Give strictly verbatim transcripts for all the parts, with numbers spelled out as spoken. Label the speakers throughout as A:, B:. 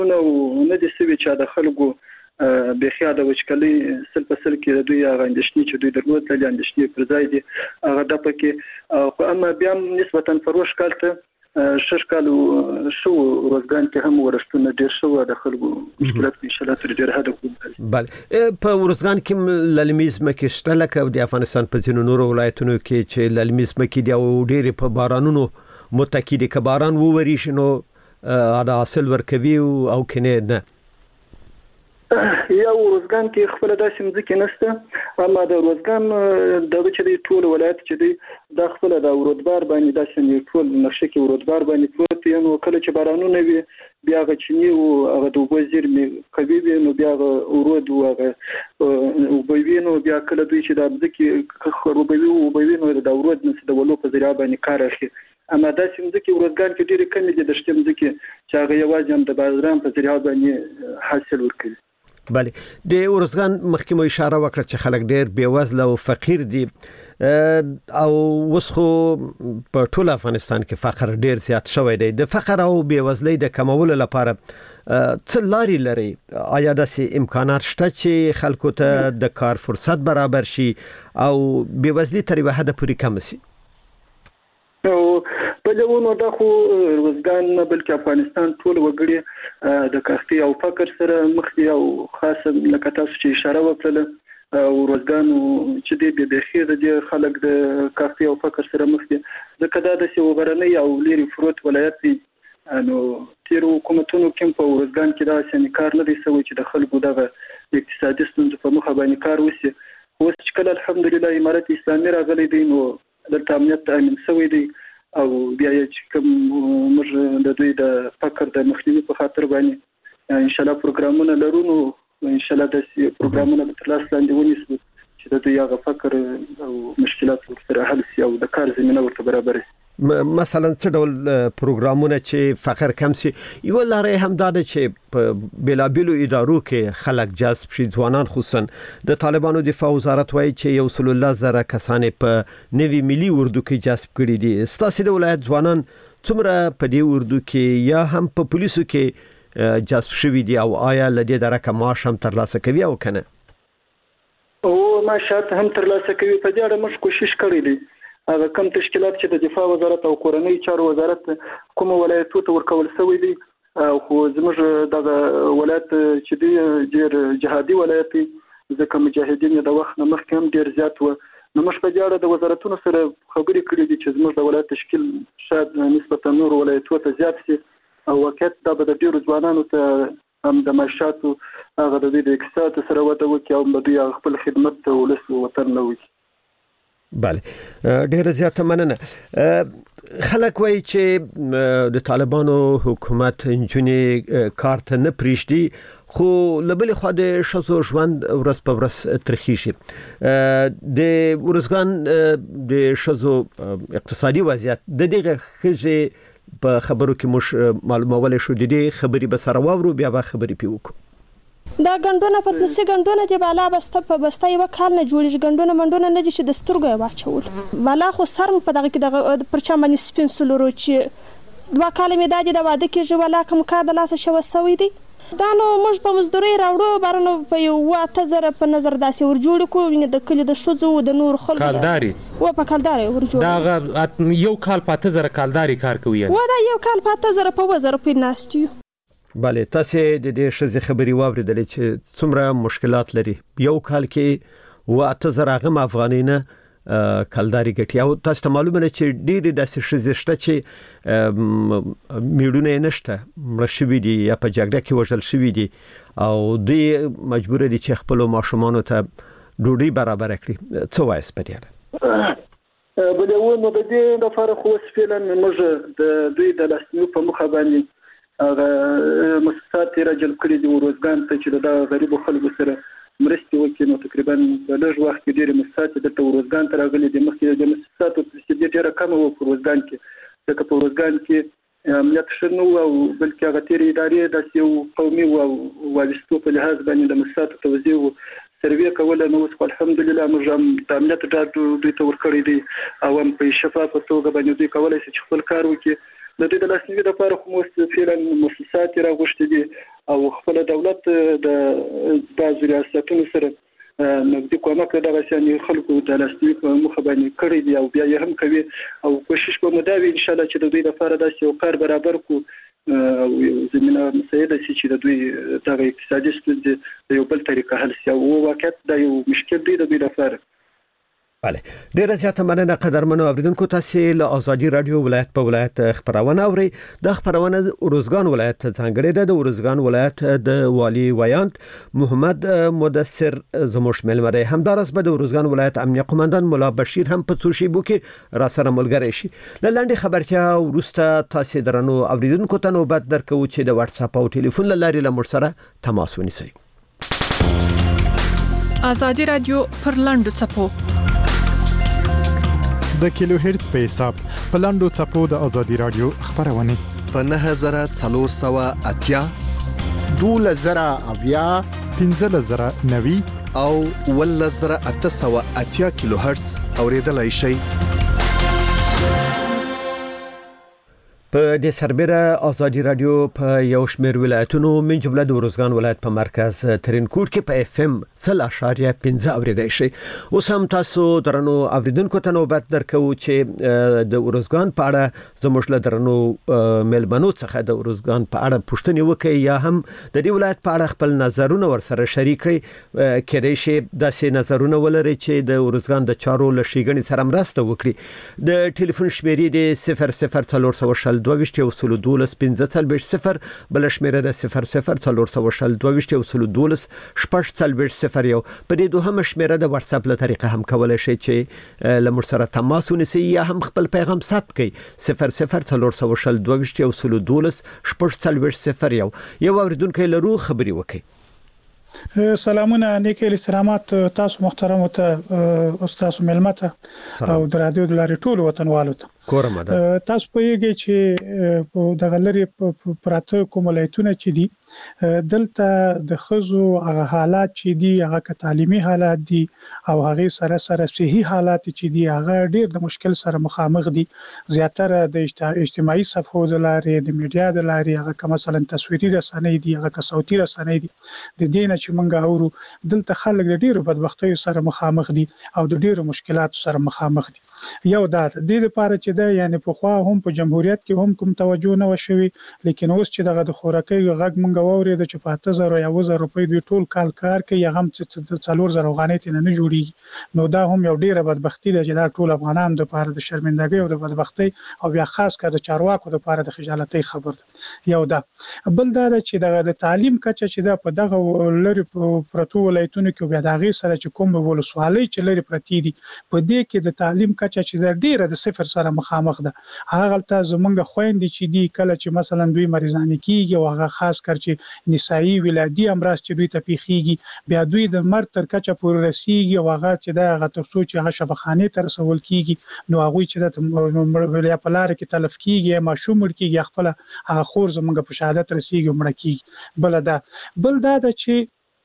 A: نو نه د سوي چې د خلکو به خیاده وشکلي سل په سل کې دوی غندشنی چې دوی درلود د اندشنی پر ځای دي هغه د پکې خو اما بیا نسبتا فروش کالته شش کالو شو روزګان کې هم ورشتونه ډیر شو د خلکو مشکلات ان شاء الله تر ډیر حد کوي.
B: بله په ورزګان کې للمیز مکه شته لکه د افغانستان په ځینو نورو ولایتونو کې چې للمیز مکه دی او ډیر په بارانونو متکی دي که باران ووري شنو دا حاصل ورکوي او کنه نه
A: یا روزګان کې خپل داسې مځکه نشته اما د روزګان د چې ټول ولایت چې دی د خپل د ورودبار باندې داسې ټول نقشه کې ورودبار باندې پروت دی نو کله چې بارانونه وي بیا غچنی او هغه د وزیر می کوي نو بیا ورود او هغه وبوینو بیا کله دوی چې د مځکه خروبوي او وبوینو د ورود نس د ولو په ذریعہ باندې کار اخلي اما داسې مځکه ورزګان کې ډېر کم دي د شته مځکه چې هغه یوازې هم د بازرام په ذریعہ باندې حاصل ورکوي.
B: بله د ورزګان مخکې اشاره وکړه چې خلک ډېر بیوزله او فقیر دي او وسخو په ټول افغانستان کې فقر ډېر زیات شوی دی د فقر او بیوزلۍ د کمولو لپاره څه لارې لري آیا داسې امکانات شته چې خلکو ته د کار فرصت برابر شي او بیوزلي تر یوه حده پورې کم شي؟
A: او په لونو د خو روزګان نه بلکې افغانستان ټول وګړي د کښتۍ او فقر سره مخ دي او خاصه لکه تاسو چې اشاره وکړه او روزګان چې دی به خیر دي خلک د کښتۍ او فقر سره مخ دي ځکه دا د سیوغرنۍ او لری فروت ولایت دي نو تیر حکومتونو کې په روزګان کې دا سن کار نه دی سوي چې د خلکو دغه اقتصادي ستونزې په مخه باندې کار وشي اوس چې کله الحمدلله امارت اسلامي راغلي دي نو د تامینات تامین شوی دی او بیا چې کوم موږ د دوی د فقر د مخنیوي په خاطر باندې ان شاء الله پروګرامونه لرو نو ان شاء الله د پروګرامونه په لاس لاندې ونیسو چې د دوی هغه فقر او مشکلات ورسره حل شي او د کار زمينه ورته برابر شي.
B: مثلا څه ډول پروګرامونه چې فقر کم شي یو لارې هم دا ده چې په بلابلو ادارو کې خلک جذب شي ځوانان خصوصا د طالبانو دفاع وزارت وایي چې یو سل الله زره کسان په نوي ملي اردو کې جذب کړي دي ستاسو د ولایت ځوانان څومره په دې اردو کې یا هم په پولیسو کې جذب شوي دي او آیا لدې درکه معاش هم ترلاسه کوي او کنه؟
A: او معاشات هم ترلاسه کوي په دې اړه موږ کوشش کړی دی هغه کم تشکیلات چې د دفاع وزارت او کورنۍ چارو وزارت کوم ولایتو ته ورکول شوی دي خو زموږ د ولایت چې دی ډېر جهادي ولایت ځکه مجاهدین د وخت نه مخکې هم ډېر زیات و نو موږ په دې اړه د وزارتونو سره خبرې کړې دي چې زموږ د ولایت تشکیل شاید نسبتا نور ولایتو ته زیات شي او واقعیت دا به د ډېرو ځوانانو ته هم د معاشاتو هغه د دوی د اقتصاد سره وده وکړي او د دوی خپل خدمت ته ولس وطن نه وکړي.
B: بله ډیره زیاته مننه. خلک وایي چې د طالبانو حکومت نجونې کار ته نه پریږدي خو لبل خو د شذو ژوند ورځ په ورځ ترخی شي د ورزګان د شذو اقتصادي وضعیت د دغه خزه په خبرو کې مش معلومول شو د دې خبري به سره واورو بیا به خبري پیوکو
C: دا غندونه په نسې غندونه دی بالا بسته په بسته یو کال نه جوړیږي غندونه منډونه نه دي چې د سترګو واچول بالا خو سرم په دغه کې د پرچا باندې سپین سلورو چې دوا کال می دادي د واده کې جو ولا کوم کار د لاس شو سوي دي دا نو موږ په مزدوري راوړو بارنو په یو واته زره په نظر داسې ور جوړ کو ویني د کلی د شوزو د نور خلکو
D: کالداري
C: و په کالداري ور جوړ
D: دا یو کال پاته زره کالداري کار کوي
C: و دا یو کال پاته زره په وزره په ناستیو.
B: بله تاسو د دې شزي خبري واوریدلې چې څومره مشکلات لري یو کال کې و اته زره غم افغانینه کلداري ګټي او تاسو ته معلومه نه چې ډېر د شزي شته چې میډونه نشته مرشوي دي یا په جګړه کې وژل شوی دي او دوی مجبور دي چې خپل ماشومان ته ډوډۍ برابر کړي څه وایي سپریاله
A: بلونه د دې د فرق خو سپیلن موږ د دوی د لاسنیو په مخه باندې هغه مؤسسات راجل کړی دی روزګان ته چې د غریب خلکو سره مرستې وکړي نو تقریبا په لږ وخت کې ډېر مؤسسات د روزګان ته راغلي دي مخکې د مؤسساتو چې ډېر کم وو په روزګان کې ځکه په روزګان کې امنیت شنو او بلکې هغه تیر ادارې د یو قومي او واجستو په لحاظ باندې د مؤسساتو توزیع سروې کوله نو الحمدلله موږ د امنیت ډاډ دوی ته ورکړی دی او هم په شفافه توګه باندې دوی کولای شي خپل کار وکړي د دې د لاسنیوي لپاره خو فعلا مؤسسات راغوښتي دي او خپل دولت د بعض ریاستونو سره نقدي کومک دغه شان خلکو د لاسنیوي په مخه باندې کړی دی او بیا یې هم کوي او کوشش به مداوي ان شاء الله چې د دوی لپاره داسې یو کار برابر کو او زمينه مساعده شي چې د دوی دغه اقتصادي ستونزې یو بل طریقه حل شي او واقعیت دا یو مشکل دی د دوی لپاره.
B: بله ډیره زیاته مننه قدرمنو اوریدونکو تاسو له ازادي رادیو ولایت په ولایت خبرونه اوري د خبرونه اروزګان ولایت څنګه ده د اروزګان ولایت د والی ویانت محمد مدثر زموش ملمره همدارس به د اروزګان ولایت امنیه قومندان مولا بشیر هم په څو شی بو کې را سره ملګری شي لاندې خبرتیا ورسته تاسو درنو اوریدونکو ته نوبت درکو چې د واتس اپ او ټلیفون لاري له مر سره تماس ونیسئ.
E: ازادي رادیو پر لاندو چپو
F: د کیلو هرتز په حساب په لاندو چپو د ازادي رادیو خبرونه
G: په نه هزار څلور سوه اتیا
H: دوله زره اویا
F: پنځه زره نوي
G: او ول زره اته سوه اتیا کیلو هرتز اوریدلای شي.
B: په د سربېره ازادي رادیو په یو شمېر ولایتونو من جمله د اروزګان ولایت په مرکز ترینکوټ کې په اف ام صفر اشاریه پنځه اوریدای شي. اوس هم تاسو درنو اوریدونکو ته نوبت درکو چې د اروزګان په اړه زموږ له درنو ملمنو څخه د اروزګان په اړه پوښتنې وکړي یا هم د دې ولایت په اړه خپل نظرونه ورسره شریک کړي کېدای شي داسې نظرونه ولري چې د اروزګان د چارو له شیګنې سره مرسته وکړي. د ټلیفون شمیرې د صفر صفر څلور سوه شل دوه اصول دولس پنځه څلوېښت صفر بل شمیره د صفر صفر څلور سوه شل دوه اصول دولس شپږ څلوېښت صفر یو په دې دوهمه شمیره د واتس اپ له طریقه هم کولای شئ چې له موږ سره تماس ونیسئ یا هم خپل پیغام ثبت کړئ صفر صفر څلور سوه شل دوه اصول دولس شپږ څلوېښت صفر یو یو اوریدونکو لرو خبري وکړي.
I: سلامونه نیک احترامات تاسو محترم ته استاد ملمته او د رادیو د لارې ټول وطنوالو ته
B: کورمه ده.
I: تاسو په یوه چې د غلري پراته کوملایتونه چې دي دلته د خزو هغه حالات چې دي هغه تعلیمي حالات دي او هغه سره سره صحي حالات چې دي هغه ډېر د مشکل سره مخامخ دي. زیاتره د اجتماعي صفحو د لارې د میډیا د لارې هغه مثلا تصویري رسنۍ دي هغه صوتي رسنۍ دي د دې چې موږ اورو دلته خلک د ډیرو بدبختیو سره مخامخ دي او د ډیرو مشکلاتو سره مخامخ دي. یو دا د دې لپاره چې دا یعنی په خوا هم په جمهوریت کې هم کوم توجه نه وشوي لیکن اوس چې دغه د خوراکي غږ موږ وورید چې په اته زره یا زر روپۍ د ټول کال کار کوي هغه چې څلور زره افغانۍ ته نه جوړي نو دا هم یو ډیره بدبختی ده چې دا ټول افغانان د لپاره د شرمندګۍ او د بدبختی او بیا خاص کر د چارواکو د لپاره د خجالتۍ خبر ده. یو دا بل دا چې دغه د تعلیم کچه چې دا په دغه لری پرتو ولایتونو کې بیا دغه سره چې کوم ولسوالۍ چې لري پرتی دي په دې کې د تعلیم کچه چې د ډیره د صفر سره مخامخ ده. هغه ته زمونږ خويندې چې دي کله چې مثلا دوی مریضان کیږي او هغه خاص کر چې نسایي ولادي امراض چې دوی ته پیخيږي بیا دوی د مرګ تر کچه پورې رسیږي او هغه چې دا هغه تر څو چې هغه شفاخانه تر رسول کیږي نو هغه چې د مړ په لار کې تلف کیږي ما شومړ کیږي خپل هغه خور زمونږ په شهادت رسیږي مړ کیږي. بل دا بل دا چې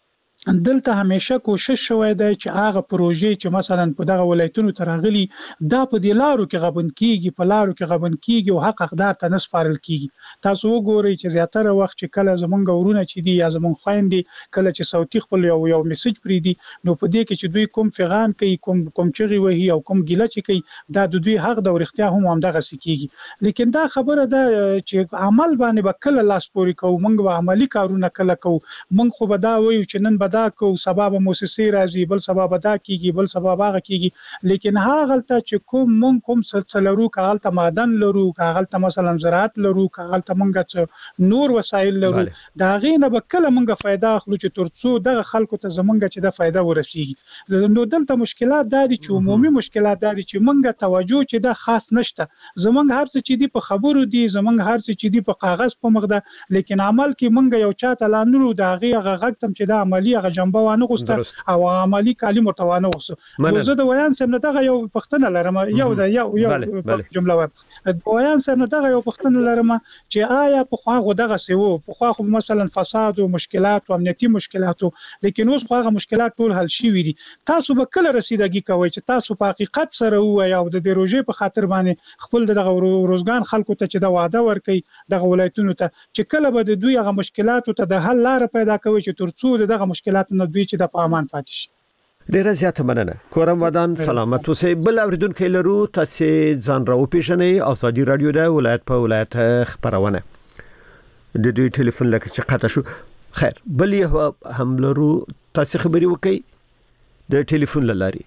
I: دلته همیشه کوشش شوی دی چې هغه پروژې چې مثلا په دغه ولایتونو ترغلي دا په د لارو کې غبن کیږي په لارو کې غبن کیږي او حق حقدار ته نسپارل کیږي. تاسو وګورئ چې زیاتره وخت چې کله زمونږ ورونه چې دي یا زمونږ خويندې کله چې صوتي خپل یو یو میسج پری دي نو په دې کې چې دوی کوم فغان کوي کوم کوم چغي وهي او کوم ګیله چې کوي دا د دوی حق د ورختیا هم هم دغه سکیږي. لیکن دا خبره ده چې عمل باندې وکړه لاس پوري کوو موږ به عملی کارونه کله کوو موږ خو به دا وایو چې نن به دا کو سبب موسسې راځي بل سبب دا کیږي بل سبب هغه کیږي لیکن هغه ته چې کوم مون کوم سلسلهرو کاغل ته معدن لرو کاغل ته مثلا زراعت لرو کاغل ته مونږ نور وسایل لرو دا غینه به کله مونږه फायदा اخلو چې ترڅو دغه خلکو ته زمونږ چې د फायदा ورسیږي. نو دلته مشکلات دي چې عمومي مشکلات دي چې مونږه توجه چې د خاص نشته زمونږ هر څه چې دی په خبرو دي زمونږ هر څه چې دی په کاغذ په مخ ده لیکن عمل کې مونږ یو چاته لانو دا غي غږ تم چې د عملی هغه جنبه وانه غوسته او عملی کالی متوانه غوسته نو زه د ویان سم نه دغه یو پښتنه لرم یو د یو یو جمله وایم د ویان سم نه دغه یو پښتنه لرم چې آیا په خو هغه دغه سیو په خو خو مثلا فساد او مشکلات او امنیتي مشکلات لیکن اوس خو هغه مشکلات ټول حل شي وي تاسو به کله رسیدګي کوي چې تاسو په حقیقت سره وایي او د دې روزې په خاطر باندې خپل دغه روزګان خلکو ته چې دا وعده ورکړي دغه ولایتونو ته چې کله به د دوی هغه مشکلاتو ته د حل لار پیدا کوي چې ترڅو دغه مشکلات نه دوی چې د پامان پاتې شي
B: ډیره زیاته مننه کورم ودان سلامت اوسئ بل اوریدونکو لرو تاسو ځان راو پیژنئ ازادي رادیو د ولایت په ولایت خبرونه د دوی ټلیفون لکه چې قطع شو خیر بل یو هم لرو تاسو خبري وکړئ د ټلیفون لاري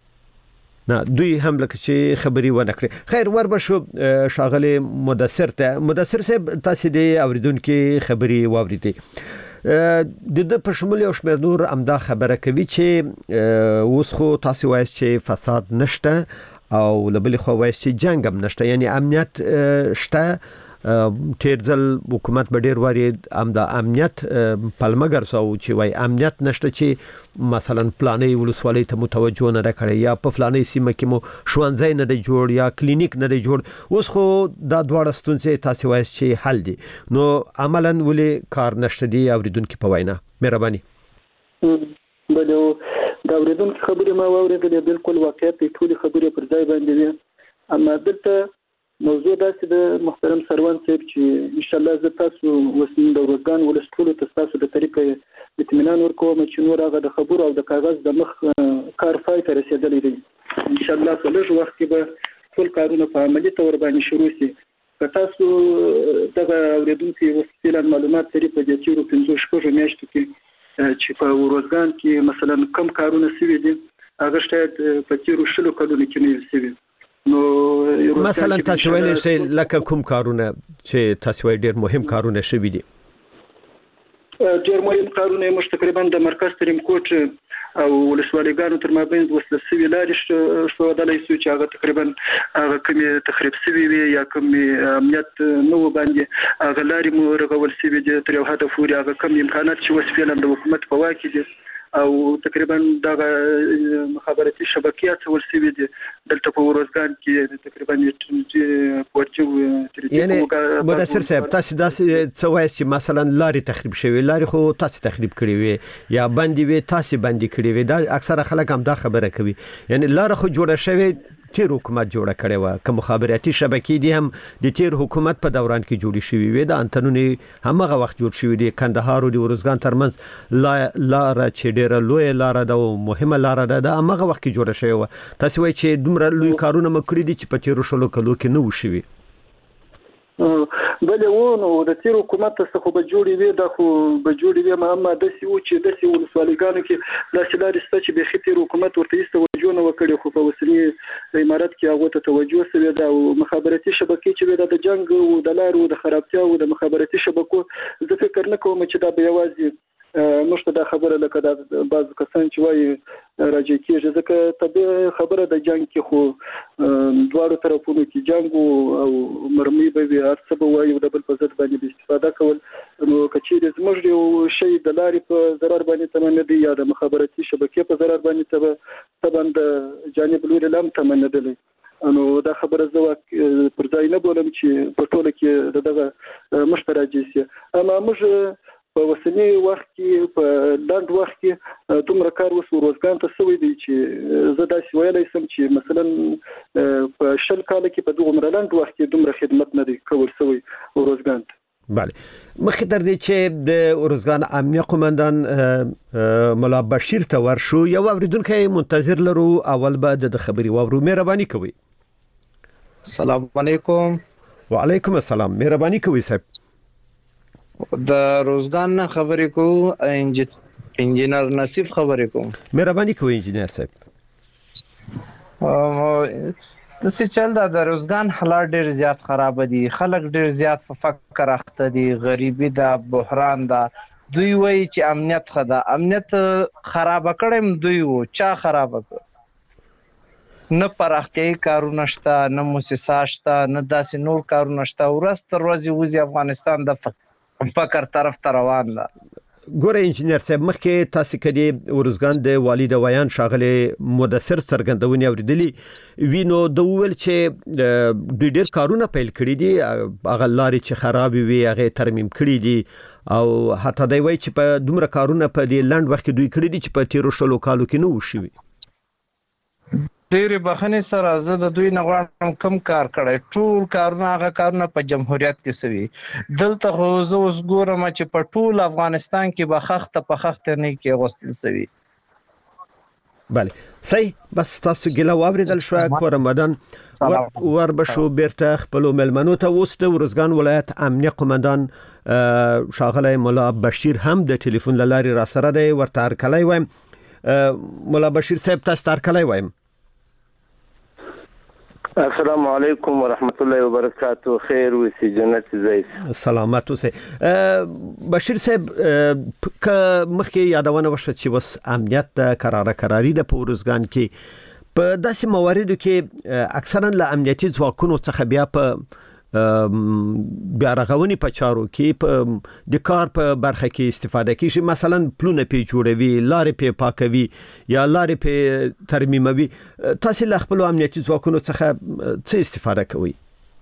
B: نه دوی هم لکه چې خبري ونه کړې خیر ور به شو شاغله مدثر ته مدثر صاحب تاسو د اوریدونکو خبري واوریدي د د په شمول یو شمېر نور امدا خبره کوي چې اوس خو تاسو وایي چې فساد نشته او لبل خو وایي چې جنگ هم نشته یعنی امنیت شته تیرځل حکومت به ډیر واري امدا امنیت پلمګر سو چې وای امنیت نشته چې مثلا پلانې ولسوالۍ ته متوجه نه کړي یا په فلانې سیمه کې مو شوانځای نه دی جوړ یا کلینیک نه دی جوړ اوس خو دا دواړه ستونزې تاسو وایي چې حل دي نو عملاً ولې کار نشته دی اوریدونکو په وینا مهرباني
A: بلو دا اوریدونکو خبرې ما واورېدلې بالکل واقعیت ټول خبرې پر ځای باندې دي اما دلته موضوع داسې د محترم سروان صاحب چې ان شاء الله زه تاسو وسیم د ورځګان ولستولو تاسو د طریقې اطمینان ورکوم چې نور هغه د خبرو او د کاغذ د مخ کار پای ته رسیدلی دی ان شاء الله په لږ وخت کې به ټول کارونه په عملي تور باندې شروع شي که تاسو دغه اوریدونکو وسیله معلومات لري په دې تیرو پنځه شپږ میاشتو کې چې په ورځګان کې مثلا کم کارونه سوي دي هغه شاید په تیرو شلو کلونو کې نه سوي نو
B: مثلا تاسو ویل چې لکه کوم کارونه چې تاسو ډیر مهم کارونه شوي دي
A: ډیر مهم کارونه مش تقریبا د مرکز تریم کوټ او ولسوالیګانو تر مابین وسله سوي لارې شو دلای سو چې هغه تقریبا هغه کمی تخریب سوي وي یا کمی امنیت نو باندې هغه لارې مو رغول سوي دي تر یو هدف پورې هغه کم امکانات چې وسفیل د حکومت په واکې دي او تقریبا دغه مخابراتي شبکې څول سوي دي دلته په ورځګان کې تقریبا پورچو
B: یعنی مدثر صاحب تاسو داسې څه وایي چې مثلا لارې تخریب شوی لارې خو تاسو تخریب کړی وي یا باندې وي تاسو باندې کړی وي دا اکثره خلک هم دا خبره کوي یعنی لار خو جوړه شوی تیر حکومت جوړه کړې و کوم مخابراتي شبکې دي هم د تیر حکومت په دوران کې جوړې شوې وي د انټنونی همغه وخت جوړ شوې دي کندهار او د ورځګان ترمنځ لار چې ډېره لوی لار ده او مهمه لار ده د همغه وخت کې جوړه شوې و تاسو وایي چې دومره لوی کارونه مکړي دي چې په تیر شلو کلو کې نه وشوي
A: بلې ونه د تیر حکومت څخه خو به جوړې وي دا خو به جوړې وي ما د سی او چې د سی ولسوالیګانو کې د سلاري ست چې به خې حکومت ورته توجه نه وکړي خو په وسنی امارات کې هغه ته توجه سوي دا او مخابراتي شبکې چې د جنگ او د لارو د خرابتیا او د مخابراتي شبکو زه فکر نه کوم چې دا به یوازې مشته دا خبره لکه دا بعض کسان چې وایي راځي کېږي ځکه طبيعي خبره د جنگ کې خو دواړو طرفونو کې جنگ او مرمي به وي هر څه به وایي د بل په ضد باندې استفاده کول نو کچېر زموږ یو شی د لارې په ضرر باندې تمنه دی یا د مخابراتي شبکې په ضرر باندې تبه طبعا د جانب لوري لم تمنه دی نو دا خبره زه پر ځای نه بولم چې په ټوله کې دغه مشترک شي اما موږ په وسنی وخت کې په لاند وخت کې دومره کار وسو روزګان ته سوي دي چې زه دا ویلای سم چې مثلا په شل کال کې په دومره لاند وخت کې دومره خدمت نه دی کول سوي روزګان
B: بله مخکې تر دې چې د ورځګان امنیه قومندان ملا بشیر ته ورشو یو اوریدونکو منتظر لرو اول به د خبري واورو مهرباني کوي
J: السلام علیکم
B: وعلیکم السلام مهرباني کوي صاحب
J: د روزګان خبرې کو انجینر نصیب خبرې کوم
B: مهرباني کوي انجینر صاحب
J: د څه چل دا د روزګان حالات ډېر زیات خراب دي خلک ډېر زیات په فقر اخته دي غریبي دا بحران دا دوی وایي چې امنیت خدا امنیت خراب کړم دوی و چا خراب کړ نه پراختیايي کارونه شته نه مؤسسات شته نه داسې نور کارونه شته ورځ تر ورځې وځي افغانستان د فقر طرف ته روان ده
B: ګوره انجنیر صاحب مخکې تاسو کدي ورزګان د والد ویان شاغله مدثر څرګندونې اوریدلې وینو د ویل چې د ډېر کارونه پیل کړی دي هغه لارې چې خراب وي هغه ترمیم کړی دي او حتی دوی وایي چې په دومره کارونه په دې لند وخت دوی کړی دي چې په تیرو شلو کالو کې نه وشوي
J: ډېر بخښنې سره زه د دوی نه غواړم کم کار کړی ټول کارونه هغه کارونه په جمهوریت کې سوي دلته خو زه اوس ګورم چې په ټول افغانستان کې به خخته په خخته نه کې غوښتل سوي
B: بله صحیح بس تاسو ګیله واوریدل شو کور رمضان ور بشو بیرته خپل ملمنو ته اوس د ورزګان ولایت امنیه قومندان شاغله مولا بشیر هم د ټلیفون لاري را سره دی ورته هرکلی وایم مولا بشیر صاحب تاسو هرکلی وایم
K: السلام علیکم ورحمت الله وبرکاته خیر وسی جنت زیس
B: سلامت اوسه بشیر صاحب ک مخکې یادونه وشو چې وس امنیت قرار قراری د پورزګان کې په داسې مواردو کې اکثرا له امنیتي ځواکونو څخه بیا په بیا رغونی په چارو کې په د کار په برخه کې استفاده کیږي مثلا پلونه پی جوړوي لارې پی پاکوي یا لارې پی ترمیموي تاسو له خپل امنیتي ځواکونو څخه څه استفاده کوئ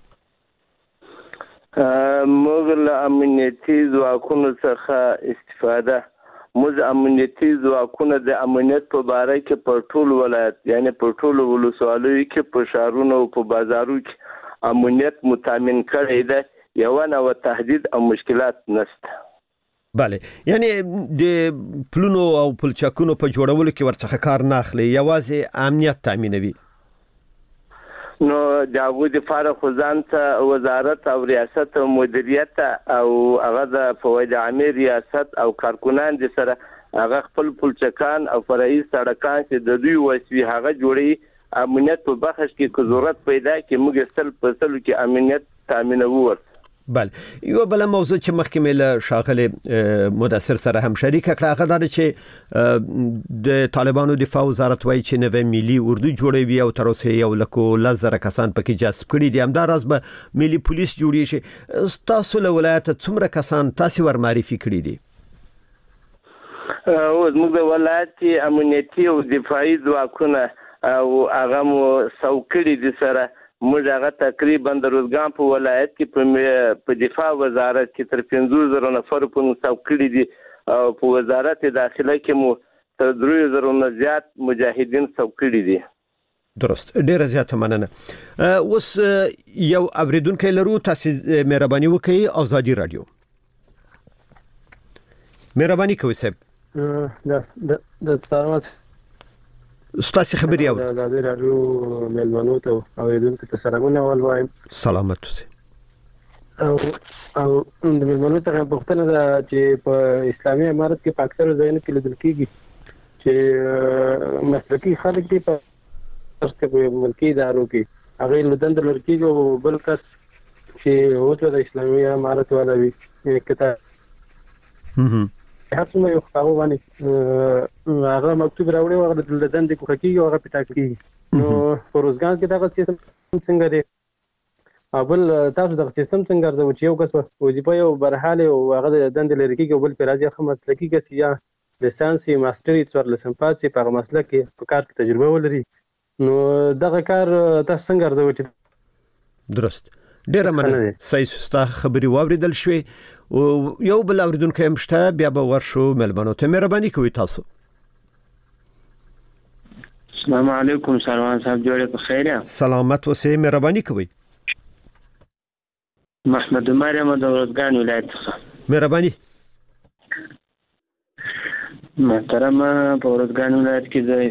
K: موږ له امنیتي ځواکونو څخه استفاده موږ امنیتي ځواکونه د امنیت په باره کې په ټول ولایت یعنی په ټول ولسوالیو کې په شهرونو او په بازارو کې امنیت متامن کړی دی یو نه تهدید او مشکلات نشته
B: بله یعنی د پلونو او پلچکونو په جوړولو کې ورڅخه کار نه اخلي یوازې امنیت تامینوي
K: نو داغو د فارغ خزان ته وزارت او ریاست او مدیریت او هغه د فواید عامه ریاست او کارکونان د سره هغه خپل پلچکان او فرعي سړکان چې د دوی وسوي هغه جوړي امنیت په بخش کې کو ضرورت پیدا کې موږ سل په سلو کې امنیت تامینوو
B: بله یو بل موضوع چې مخکې مل شاغله مدثر سره هم شریک کړه هغه دا چې د طالبانو دفاع وزارت وایي چې نوې ملي اردو جوړوي او تر اوسه یو لکو لزر کسان پکې جذب کړي دي همدا راز به ملي پولیس جوړی شي تاسو له ولایت څومره کسان تاسو ور معرفي کړي دي
K: او موږ د ولایت امنیتي او دفاعي ځواکونه او هغه مو څوکړي دي سره موږ هغه تقریبا د روزګان په ولایت کې په دفاع وزارت کې تر پنځه زره نفر په څوکړي دي او په وزارت داخله کې مو تر درې زره نه زیات مجاهدین څوکړي دي
B: درست ډیره زیاته مننه اوس یو اوریدونکو لرو تاسو مهرباني وکړئ ازادي رادیو مهرباني کوئ صاحب
L: د د سلامات
B: ستاسو خبري او
L: د ازادي رادیو ملمنو ته اوریدونکو ته سلامونه ولوایم
B: سلامت اوسئ
L: او او د ملمنو ته پوښتنه ده چې په اسلامي امارت کې په اکثر ځایونو کې لیدل کېږي چې مسلکي خلک دي په تاسو ملکی ادارو کې هغه لدند لړکیږي او بل کس چې اوسه د اسلامي امارت والا وي کته
B: هم
L: هڅه مې خو باندې هغه مکتوب راوړی او د لدند کو کېږي او هغه پټا کېږي نو پروزګان کې دا سیستم څنګه دی بل تاسو د سیستم څنګه ارزو چې یو کس وظیفه یو برحاله او هغه د دند لري کې بل پرازي خو مسلکي کس یا لیسانسي ماستري څور لسن پاسي په مسلک کې په کار کې تجربه ولري نو دغه کار تاسو څنګه ارزو چې
B: درست ډیره مننه صحیح ستا خبري واوریدل شوې او یو بل اوریدونکو هم شته بیا به ورشو ملمنو ته مهرباني کوئ تاسو
M: السلام علیکم سلمان صاحب جوړه په خیر
B: سلامت اوسئ مهرباني کوئ
M: محمد مریم د ورزګان ولایت څخه
B: مهرباني
M: محترم په ورزګان ولایت کې ځای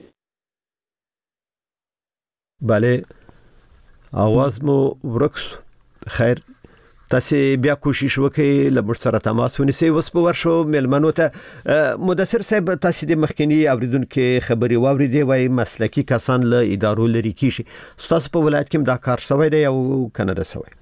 B: بله आवाज مو ورکس خیر تاسو بیا کوشش وکړئ لمر سره تماس ونیسئ اوس په ورشو ملمنو ته مدثر صاحب تاسو د مخکنی اوریدونکو خبري واوریدي وای مسلکی کسان له ادارو لري کیږي تاسو په ولایت کې دا کار شوی دی او کنه دا شوی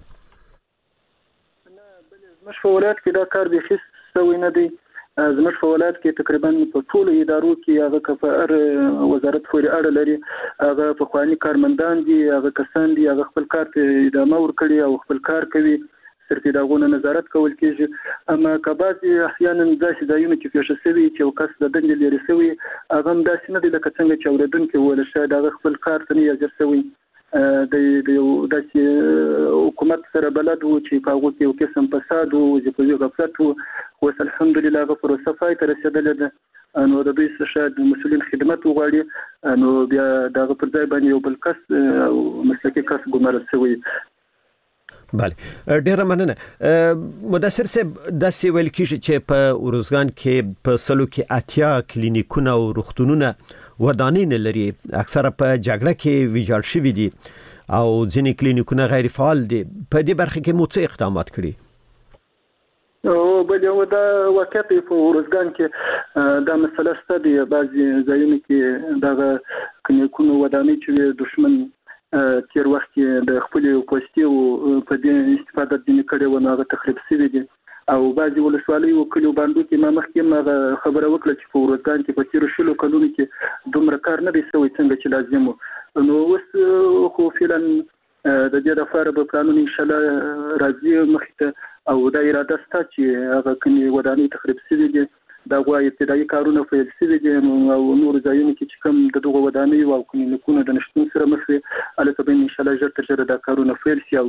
A: زموږ په ولایت کې دا کار به هیڅ شوی نه دی زموږ په ولایت کې تقریبا په ټولو ادارو کې هغه کفار وزارت پورې اړه لري هغه په خواني کارمندان دي هغه کسان دي هغه خپل کار ته ادامه ورکړي او خپل کار کوي صرف دغه نظارت کول کیږي اما کبازي احيانا داسې ځایونه کې پیښ شوي چې یو کس د دندې لري شوی هغه داسې نه دي لکه څنګه چې اوریدونکو ول شي دغه خپل کار ته نه یې شوی د یو داسې حکومت سره بلد وو چې په هغه کې یو قسم فساد او ځکه غفلت وو الحمدلله غفر صفای تر رسیدل ده نو د دوی څخه د مسؤلین خدمت وغواړي نو بیا دغه پر ځای باندې یو بل کس او مسلکي کس ګمارل شوی.
B: بله ډیره مننه مدثر صاحب داسې ویل کیږي چې په اروزګان کې په سلو کې اتیا کلینیکونه او روغتونونه ودانین لري اکثره په جګړه کې ویجاړ شوي دي او ځینې کلینیکونه غیر فعال دي په دې برخه کې مو څه اقدامات کړي؟
A: او بل یو دا واقعیت په اروزګان کې دا مسله ستدي بعضي ځایونه کې دا کلینیکونه ودانۍ چې دشمن تیر وخت کې د خپل پوسټي او په دې استفاده د نکړې ونه تخریب شوی دي او بعضي ولسوالۍ او کلیو باندې کې ما مخکې ما خبره وکړه چې په اروزګان کې په تیر شلو کلونو کې دومره کار نه دی شوی څنګه چې لازم نو اوس خو فعلا د دې لپاره به قانون ان شاء الله راځي مخته او دا اراده ست چې هغه کني ودانۍ تخریب شوی دي دا غواړي ابتدایي کارونه پیل شوي دي او نور ځایونه کې چې کوم د دغه ودانۍ او کلینیکونو د نشټون سره مخ وي البته به ان شاء الله ژر تر ژره دا کارونه پیل شي. او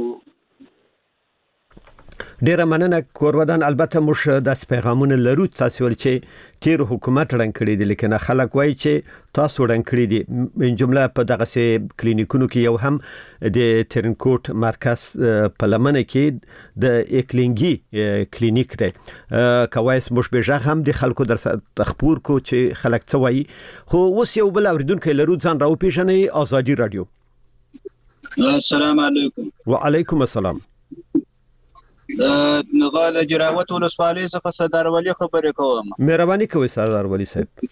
B: ډیره مننه کورودان البته موږ د پیغامونه لرو تاسو ول چې تیر حکومت رنګ کړی دي لیکن خلک وایي چې تاسو رنګ کړی دي من جمله په دغه سي کلینیکونو کې یو هم د ترنکوټ مرکز په لمنه کې د اکلینګي کلینیک دی کوایس مشبهه هم د خلکو در تخبور کو چې خلک څه وایي خو اوس یو بل اوریدونکو لرو ځان راو پیژنې آزادي رادیو.
N: السلام علیکم.
B: وعلیکم السلام.
N: نغاله جراوت ولسوالۍ څخه سردار ولی خبرې کوم.
B: مهرباني کوئ سردار ولی صاحب.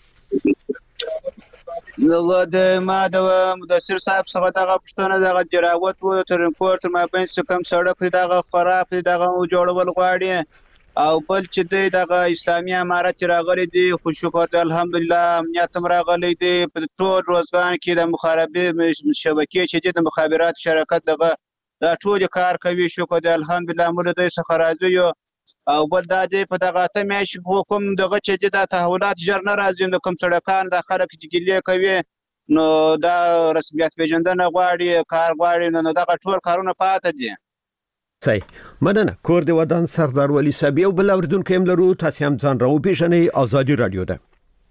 N: نو د ما د مدثر صاحب څخه دغه پښتنه دغه جراوت و تر پورت ما بین څه کم سړک دغه خراب دغه جوړول غواړي او بل چې دغه اسلامي امارت راغلي دي خو شکر الحمدلله امنیت راغلي دي په ټول روزګان کې د مخابراتي شبکې چې د مخابرات شرکت دغه دا ټول کار کوي شکر الحمدلله موږ د څخه راځو او بل دا دی په دغه ته مې حکم دغه چې د تحولات جر نه راځي نو کوم سړکان د خلک چې ګلې کوي نو دا رسمیت پیژندنه غواړي کار غواړي نو دغه ټول کارونه پاتې دي.
B: صحیح مننه کور دی ودان سردار ولی صاحب یو بل اوریدونکو هم لرو تاسو هم ځان راو پیژنې آزادي رادیو ده.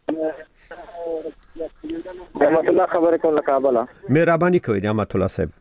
O: نعمت الله خبرې کوم له کابل.
B: مهرباني کوئ نعمت الله صاحب.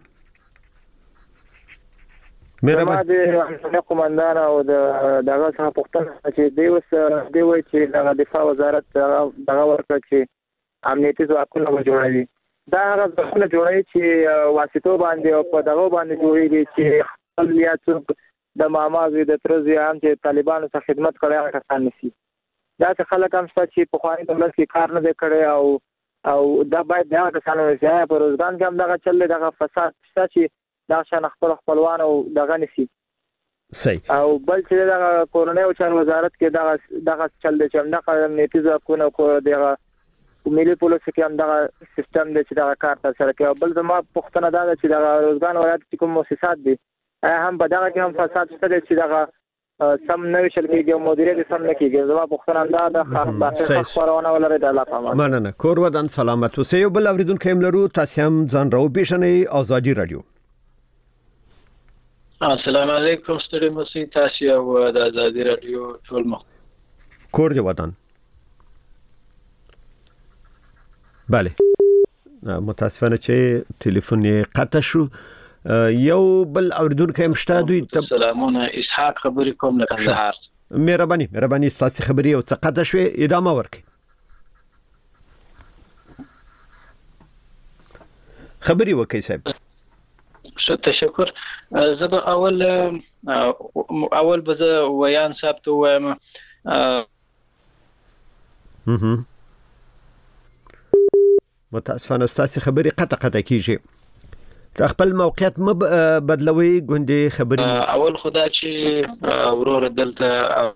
O: مهرباني د قومندان او د دغه څخه پوښتنه چې دی وس دی وای چې د دفاع وزارت دغه ورکړه چې امنیتي ځواکونه جوړوي دا هغه ځواکونه جوړوي چې واسطو باندې او په دغه باندې جوړوي چې خپل یا څوک د ماماوي د ترزي هم چې طالبانو څخه خدمت کړي هغه کسان نشي دا چې خلک هم چې په خواني دولت کې کار نه کړي او او دا باید دا کسانو چې په روزګان کې هم دغه چل دغه فساد شته چې دا شان خپل خپلوان او دغه نسی
B: صحیح
O: او بل چې دغه کورنۍ او چارو وزارت کې دغه دغه چل دی چې دغه امنیتي ځواکونه کو دغه ملي پولیس کې هم دغه سیستم دی چې دغه کار تر سره کوي بل زما پښتنه دا چې دغه روزګان ولایت کې کوم مؤسسات دي هم په دغه کې هم فساد شته چې دغه سم نه وشل کېږي او مدیریت سم نه کېږي زما پښتنه دا د خبرونه ولري د الله تعالی
B: مننه کور ودان سلامت اوسئ یو بل اوریدونکو هم لرو تاسو هم ځان راو پیژنې آزادي رادیو.
P: السلام علیکم ستړي مسي تاسو او د آزادي رادیو ټول مخ
B: کور دی ودان. بله متاسفانه چې ټلیفون یې قطع شو یو بل اوریدونکو هم شته دوی
P: سلامونه اسحاق خبرې کوم له کندهار.
B: مهرباني مهرباني تاسو خبرې او څه قطع شوې ادامه ورکړئ. خبرې وکړئ صاحب.
P: شو تشکر زه به اول اول به زه ویان صاحب ته وایم
B: متاسفانه ستاسو خبرې قطع قطع کیږي خپل موقعیت م بدلوي ګوندې خبرې
P: اول خدا چې ورور دلته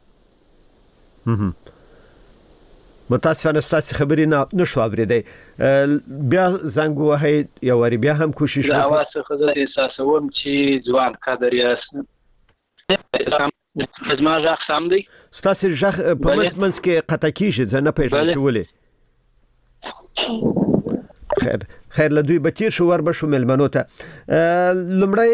B: متاسفانه ستاسو خبرې نه نشو اوریدای بیا زنګ وهي یو وری بیا هم کوشش
P: وکړئ دا واسه خدای احساسوم چې ځوان قدر یاست زما ځخ سم دی
B: ستاسو ځخ په منځ منځ کې قطع کیږي زه نه پېژنم چې ولې خیر خیر لدوی بچیر شو ور بشو ملمنو ته لمړی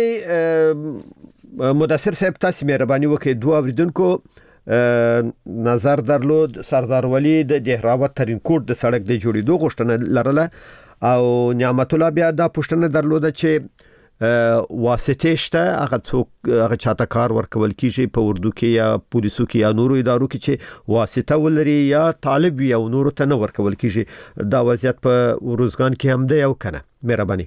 B: مدثر صاحب تاسو مهرباني وکړئ دوه اوریدونکو نظر درلود سردار ولی د دهراوت ترین کوټ د سړک د جوړېدو غوښتنه لرله او نعمت الله بیا دا پوښتنه درلوده چې واسطه شته هغه څوک هغه چاته کار ورکول کیږي په اردو کې یا پولیسو کې یا نورو ادارو کې چې واسطه ولري یا طالب یا نورو ته نه ورکول کیږي دا وضعیت په ورزګان کې هم دی او کنه مهرباني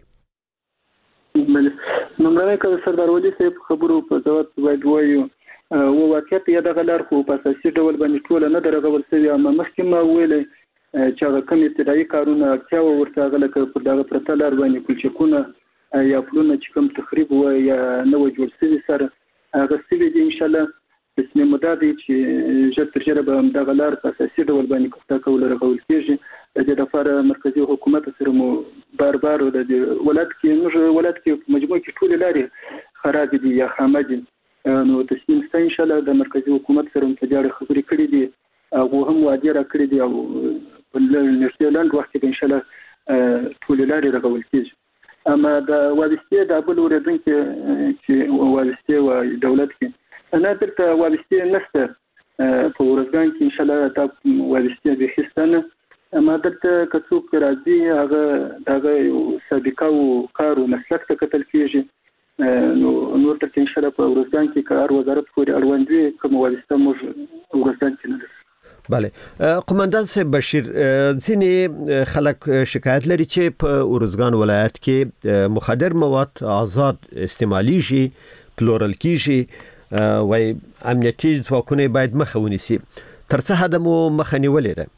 A: نو مې کله سردار ولی صاحب خبرو په ځواب باید وایو او واقعیت یا د غلار خو په اساسي ډول باندې ټول نه درغول سوي اما مخکې ما ویلې چې هغه کوم ابتدایي کارونه اړتیا ورته غلکه پر دغه پرته لار باندې کلچکونه یا پلونه چې کوم تخریب و یا نو جوړ سوي سره هغه سوي دي ان شاء الله بسم مدد چې ژر تر ژره به د غلار په اساسي ډول باندې کوته کول رغول کیږي د دې لپاره مرکزی حکومت سره مو بار بار د ولادت کې موږ ولادت کې مجموعه کې ټول لاري خراب دي یا خامه دي نو تسلیم ست ان شاء الله د مرکزی حکومت سره متجاړ خبرې کړې دي او هم وعده را کړې دي او په نړیوال وخت کې ان شاء الله ټول لاري رغول کیږي اما د وابسته د بل اوریدونکو چې وابسته و دولت کې انا درته وابسته نشته په ورځګان کې ان شاء الله تاسو وابسته به خستانه اما درته کڅوک راځي هغه دغه سابقه او کار او مسلک ته کتل کیږي نو نور ته ان شاء الله په ورځګان کې کار وزارت پورې اړوند وي کوم وابسته موږ ورځګان کې نه
B: بله قومندان صاحب بشیر ځینې خلک شکایت لري چې په ورزګان ولایت کې مخدر مواد آزاد استعماليږي پلورل کیږي وای امنیتي ځواکونه باید مخه ونیسي ترڅو حد مو مخه نیولې ده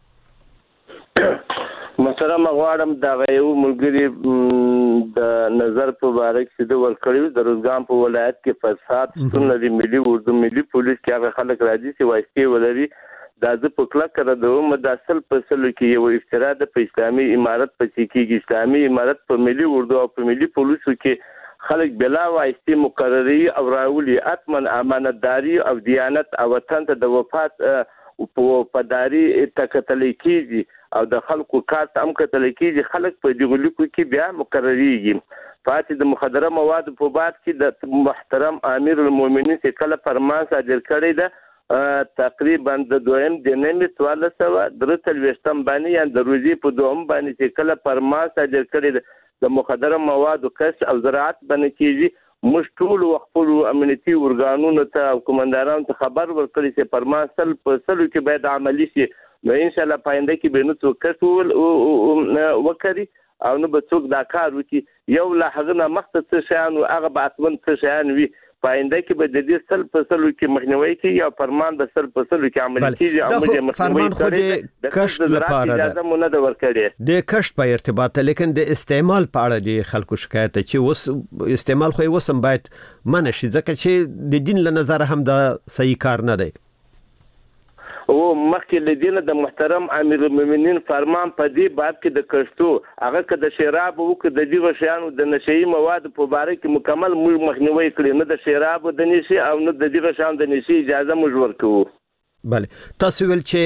K: محترم غواړم دا یو ملګری د نظر په اړه چې د ورکړیو د روزګان په ولایت کې فساد څنګه د ملي اردو ملي پولیس کې هغه خلک راځي چې وایي ولري دا ز په کله کړه د مداخل په سلو کې یو افترا د اسلامي امارت په کې اسلامي امارت په ملي اردو او په ملي پولیسو کې خلک بلا وایي مقرري او راولي اتمن امانتداري او دیانت او وطن ته د وفات په پداري تکتل کېږي او د خلکو کار هم کتل کېږي خلک په دغه لیکو کې بیا مقرریږي فاتح د مخدره مواد په باب کې د محترم امیر المؤمنین چې کله فرمان صادر کړی ده تقریبا د دویم د نیمه سوال سره درته وشتم باندې یا د روزي په دوم باندې چې کله فرمان صادر کړی د مخدره مواد او کس او زراعت باندې کېږي موږ ټول خپل امنیتي ورګانونو ته او کمانډارانو ته خبر ورکړی چې فرمان سل په سلو کې باید عملی شي نو ان شاء الله پاینده کې به نو څوک کټول وکړي او نو به څوک دا کار وکړي یو لا هغه نه مخته څه شان او هغه به اتمن څه شان وي پاینده کې به د دې سل په سلو کې مخنیوي کې یا فرمان د سل په سلو کې عملي کیږي او موږ
B: فرمان خو د کشت لپاره
K: اجازه مونږ نه ورکړي
B: د کشت په ارتباط لیکن د استعمال په اړه د خلکو شکایت چې اوس استعمال خو وسم باید منشي ځکه چې د دین له نظر هم دا صحیح کار نه دی
K: او مخکې لدینه د محترم امیر المؤمنین فرمان په دې باب کې د کښتو هغه که د شراب او که د دغه شیانو د نشئی مواد په اړه کې مکمل مخنیوي کړي نه د شراب د نشي او نه د دغه شیانو د نشي اجازه موږ ورکوو
B: بله تاسو ویل چې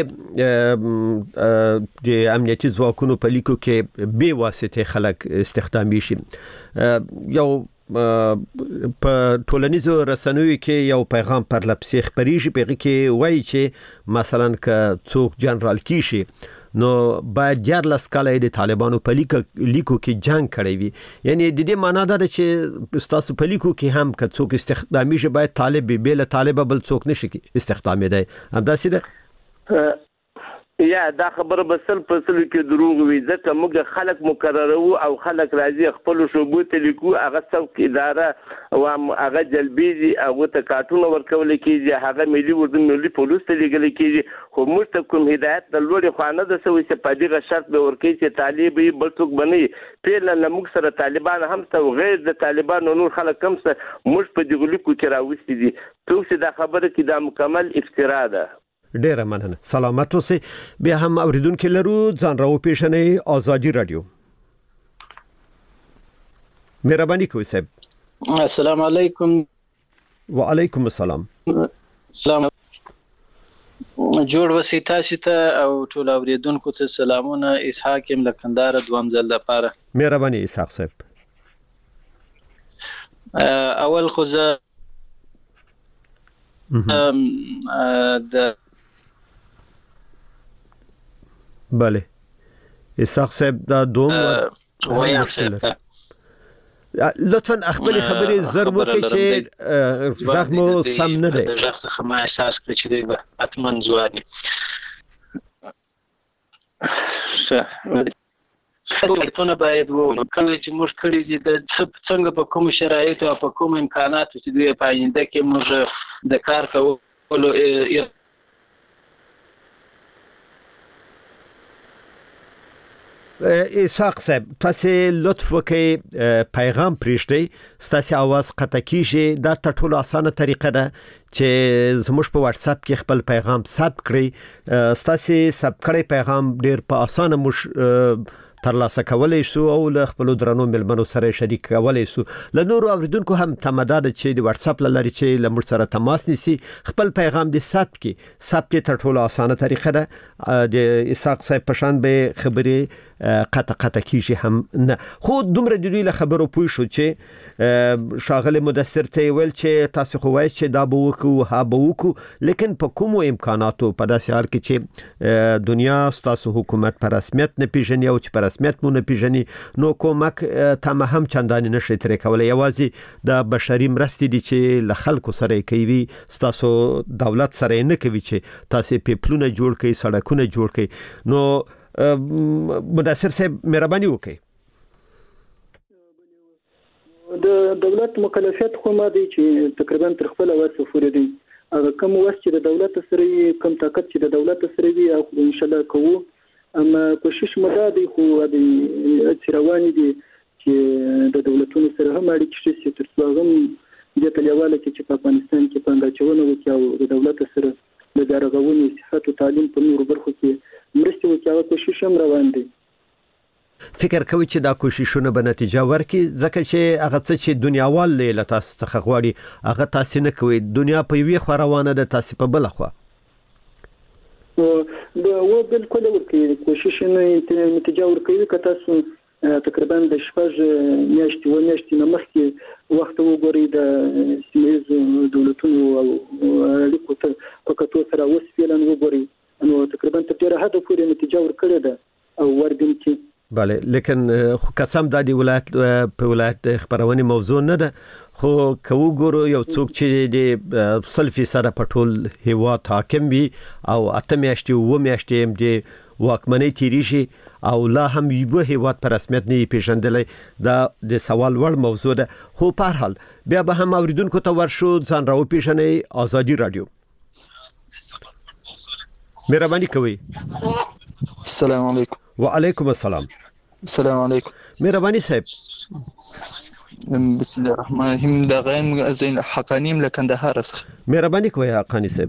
B: د امنیتي ځواکونو په لیکو کې بې واسطه خلک استخدامي شي یو په ټولنیزو رسنیو کې یو پیغام پر لپسې خبريږي په کې وایي چې مثلا ک څوک جنرال کیشي نو باید جار لسکاله د طالبانو په لیکو کې جنگ کړی وي یعنی د دې معنی دا چې تاسو په لیکو کې هم ک څوک استخدامي شي باید طالب به له طالب بل څوک نشي استخدامي دی همداسې ده
K: یا دا خبره بسل په سل کې دروغ وي ځکه موږ خلک مقررو او خلک راځي خپل شوبو ته لیکو هغه څوک اداره او هغه جلبيزي هغه ته کارتونه ورکول کیږي هغه ملي وردن ملي پولیس ته لګل کیږي خو موږ ته کوم هدایت د لوري خوانه د سوي چې په دغه شرط به ورکړي چې طالبي بل څوک بني پیل نه موږ سره طالبان هم ته غیر د طالبان نور خلک هم سره موږ په دغه لیکو کې راوستي دي څوک دا خبره کې دا مکمل افترا ده
B: ډیره مننه سلامت اوسئ بیا هم اوریدونکو لرو ځان راو پیښنې آزادی رادیو مهرباني کوئ صاحب
P: السلام علیکم
B: وعلیکم السلام
P: سلام جوړ وسی تاسو ته او ټول اوریدونکو ته سلامونه. اسحاق یم لکندار دوام ځل لپاره.
B: مهرباني اسحاق صاحب.
P: اول خو زه د
B: بله اسحاق صاحب دا دوم
P: وایي صاحب
B: لطفا خپل خبرې زر وکړئ چې ځاغ مو سم نه دی.
P: د ځاغ څخه ما احساس کړ چې دوی به اتمن ځواني خلکونه باید وو کله چې موږ کړی دي د څنګه په کوم شرایطو او په کوم امکاناتو چې دوی په آینده کې موږ د کار کولو
B: اسحاق صاحب تاسو لطف وکړئ پیغام پریږدئ ستاسو आवाज قطع کیږي دا تر ټولو اسانه طریقه ده چې زموږ په واتس اپ کې خپل پیغام ثبت کړئ. ستاسو ثبت کړی پیغام ډیر په اسانه مش ترلاسه کولای شو او له خپل درنو ملمنو سره شریک کولای شو. له نورو اوریدونکو هم تمداد چې د واتس اپ لاري چې له موږ سره تماس نیسي خپل پیغام د ثبت کې ثبت تر ټولو اسانه طریقه ده. د اسحاق صاحب پشان به خبرې قطع قطع کیږي هم نه. خو دومره د دوی له خبرو پوه شو چې شاغله مدثر ته ویل چې تاسو خو وایي چې دا به وکړو ها به وکړو لیکن په کومو امکاناتو په داسې حال کې چې دنیا تاسو حکومت پر رسمیت نه پیژني او چې پر رسمیت مو نه پیژني نو کومک تم هم چندانې نشي ترې کولای. یوازې د بشري مرستې دي چې له خلکو سره کوي تاسو دولت سره نه کوي چې تاسو پیپلونه جوړ کړئ سړکونه جوړ کړئ. نو مدثر صاحب مهرباني وکړئ.
A: د دولت مکلفیت خو ما دي چې تقریبا تر خپل وسه پورې دي. هغه کوم وس چې د دولت سره کوم طاقت چې د دولت سره وي او ان شاء الله کوو. اما کوشش مده دي خو د رواني دي چې د دولتونو سره هم اړیکې شي تر څو هم د تلیواله چې په افغانستان کې پنګاچونه وکړي او د دولت سره د درغونی صحت او تعلیم په نور برخو کې مرستې وکړي. کوشش هم روان دي.
B: فکر کوي چې دا کوششونه به نتیجه ورکړي ځکه چې هغه څه چې دنیاوال له تاسو څخه غواړي هغه تاسو نه کوي. دنیا په یوې خوا روانه ده تاسو په بل خوا.
A: دا و بالکل ورکړي کوشش نه نتیجه ورکړي که تاسو تقریبا د شپږ میاشتې و میاشتې نه مخکې وخت وګورئ د سیمه دولتونو او اړیکو ته په کتو سره اوس فعلا وګورئ نو تقریبا تر ډیره حد پورې نتیجه ورکړې ده او وردم کې
B: بله لیکن قسم د دې ولایت په ولایت خبرونه موضوع نه ده. خو کو ګورو یو څوک چې د سلفي سره پټول هیواد حاکم وي او اته میاشتې و میاشتې هم د واکمنۍ تیریږي او لا هم یو هیواد پر رسمیت نه پیژندلې دا د سوال وړ موضوع ده. خو په هر حال بیا به هم اوریدونکو ته ورشو ځان راو پیژنې. آزادي رادیو مهرباني کوي.
Q: السلام علیکم.
B: وعلیکم السلام.
Q: السلام علیکم.
B: مهرباني صاحب.
Q: بسم الله الرحمن الرحیم. د غیم زین حقانیم لکندهار څخه.
B: مهرباني کوي حقانی صاحب.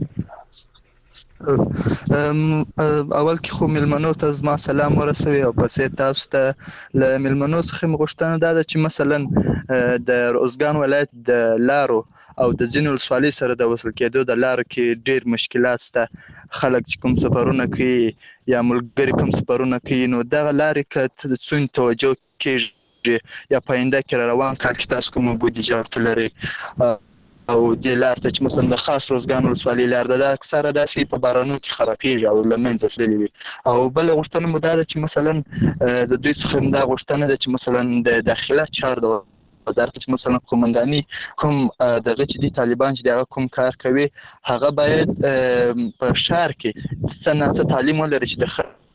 Q: اول کې خو ملمنو ته زما سلام ورسوي او پسې تاسو ته له ملمنو څخه مغشتنه ده چې مثلا د روزګان ولایت د لارو او د ځینو ولسوالۍ سره د وصل کېدو د لارو کې ډېر مشکلات شته. خلک چې کوم سفرونه کوي یا ملګری کوم سفرونه کوي نو دغه لارې که څون توجه کېږي یا په آینده کې روان کال کې تاسو کوم بودیجه ورته لرئ او د لار ته چې مثلا د خاص روزګان ولسوالۍ لار ده اکثره داسې په بارانو کې خرابېږي او له منځه تللې وي. او بل غوښتنه مو دا ده چې مثلا د دوی څخه دا غوښتنه ده چې مثلا د داخله چار د وزارت چې مثلا قومنداني کوم دغه چې دي طالبان چې دغه کوم کار کوي هغه باید په شهر کې څنګه تعلیم ولري چې د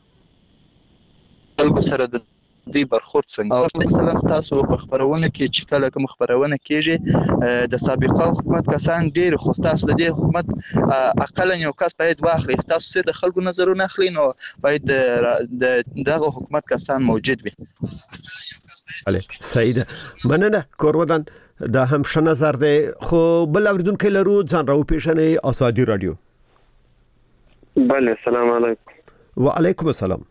Q: خلکو سره د دوی برخورد څنګه. مثلا تاسو په خبرونه کې چې کله کوم خبرونه کېږي د سابقه حکومت کسان ډېر خو تاسو د دې حکومت اقلا یو کس باید واخلي تاسو چې د خلکو نظرونه اخلي نو باید د دغه حکومت کسان موجود وي.
B: بله سعید مننه کورودان دا هم ښه نظر دی. خو بل اوریدونکو لرو ځان راو پیژنې. آزادي رادیو.
R: بله سلام علیکم.
B: وعلیکم السلام.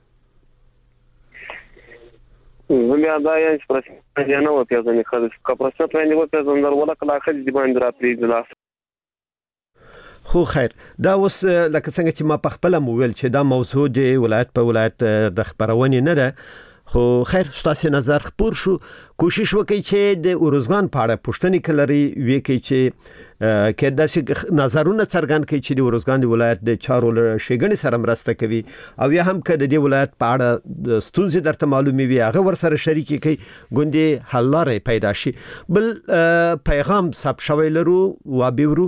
R: زه بیا دا یم چې پرسمت یا نه وپېژنې ښه ده که پرسمت باندې وپېژندل ولکه لا ښځې دې باندې راپرېږدي لاس.
B: خو خیر دا اوس لکه څنګه چې ما په خپل موویل چې دا موضوع د ولایت په ولایت د خبرونې نه ده خو خیر ستاسو نظر خپور شو کوشش وکړئ چې د اورزګان په اړه پوښتنې کلري وی کې چې کې داسې نظرونه څرګند کړي چې د اورزګان د ولایت د چارو شګنې سره مرسته کوي او یا هم کده د ولایت په اړه د ستونزې درته معلومي وي هغه ور سره شریک کړي ګوندې حل لارې پیدا شي بل پیغام ثبت شوی لرو وابیورو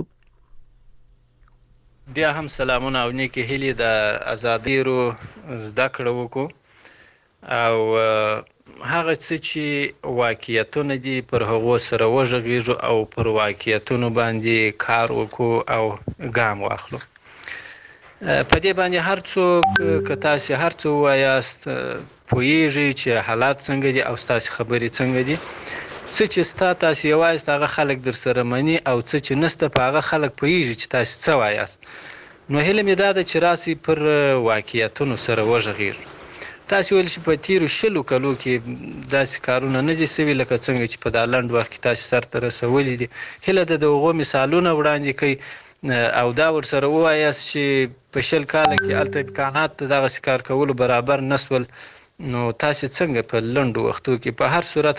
P: بیا هم سلامونه او نیکی هیلې د ازادۍ رو زده کړه وکړو او هغه څه چې واقعیتونه دي پر هغو سره وژغېږو او پر واقعیتونو باندې کار وکړو او ګام واخلو. په دې باندې هر څوک که تاسې هر څه ووایاست پوهیږي چې حالات څنګه دي او ستاسې خبرې څنګه دي. څه چې ستا تاسې یوایاست هغه خلک در سره مني او څه چې نسته په هغه خلک پوهیږي چې تاسې څه وایاست. نو هیله مې دا ده چې راسئ پر واقعیتونو سره وژغېږو. تاسو ول چې په تیرو شلو کلو کې داسې کارونه نه دي سوي لکه څنګه چې په دا لنډ وخت کې تاسو سرته رسولي دي. هله د دغو مثالونه وړاندې کوي او دا ورسره ووایاست چې په شل کاله کې هلته امکانات د دغسې کار کولو برابر نه سول نو تاسې څنګه په لنډو وختو کې په هر صورت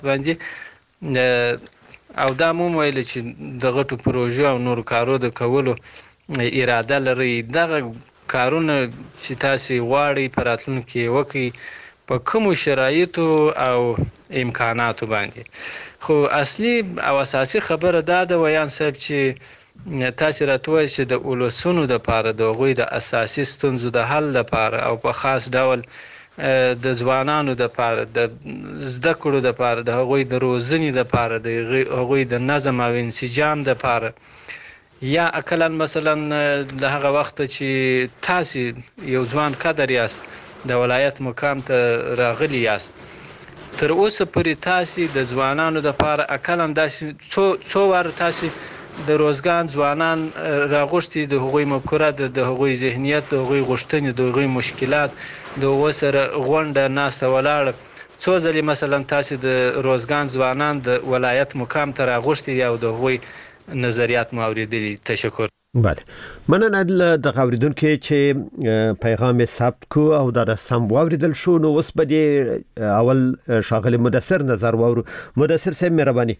P: باندې او دا مو ویل چې د غټو پروژو او نورو کارو د کولو اراده لري. دغه کارونه چې تاسو غواړئ په راتلونکي کې وکړئ په کومو شرایطو او امکاناتو باندې. خو اصلي او اساسي خبره دا ده ویان صاحب چې تاسو راته وایئ چې د ولسونو دپاره د هغوی د اساسي ستونزو د حل دپاره او په خاص ډول د ځوانانو دپاره د زده کړو دپاره د هغوی د روزنې دپاره د هغوی د نظم او انسجام دپاره یا اقلا مثلا د هغه وخت چې تاسو یو ځوان قدر یاست د ولایت مقام ته راغلی یاست تر اوسه پورې تاسو د ځوانانو لپاره اقلا داسې څو څو وار تاسو د روزګان ځوانان راغوښتي د هغوی مفکوره د هغوی ذهنیت د هغوی غوښتنې د هغوی مشکلات د هغو سره غونډه ناسته ولاړه څو ځلې مثلا تاسو د روزګان ځوانان د ولایت مقام ته راغوښتي او د هغوی نظریات مو اوریدلی. تشکر.
B: بله مننه د غوریدونکو چې پیغام ثبت کو او دا سم واوریدل شو نو اوس به د اول شاغل مدثر نظر واورو. مدثر صاحب مهرباني.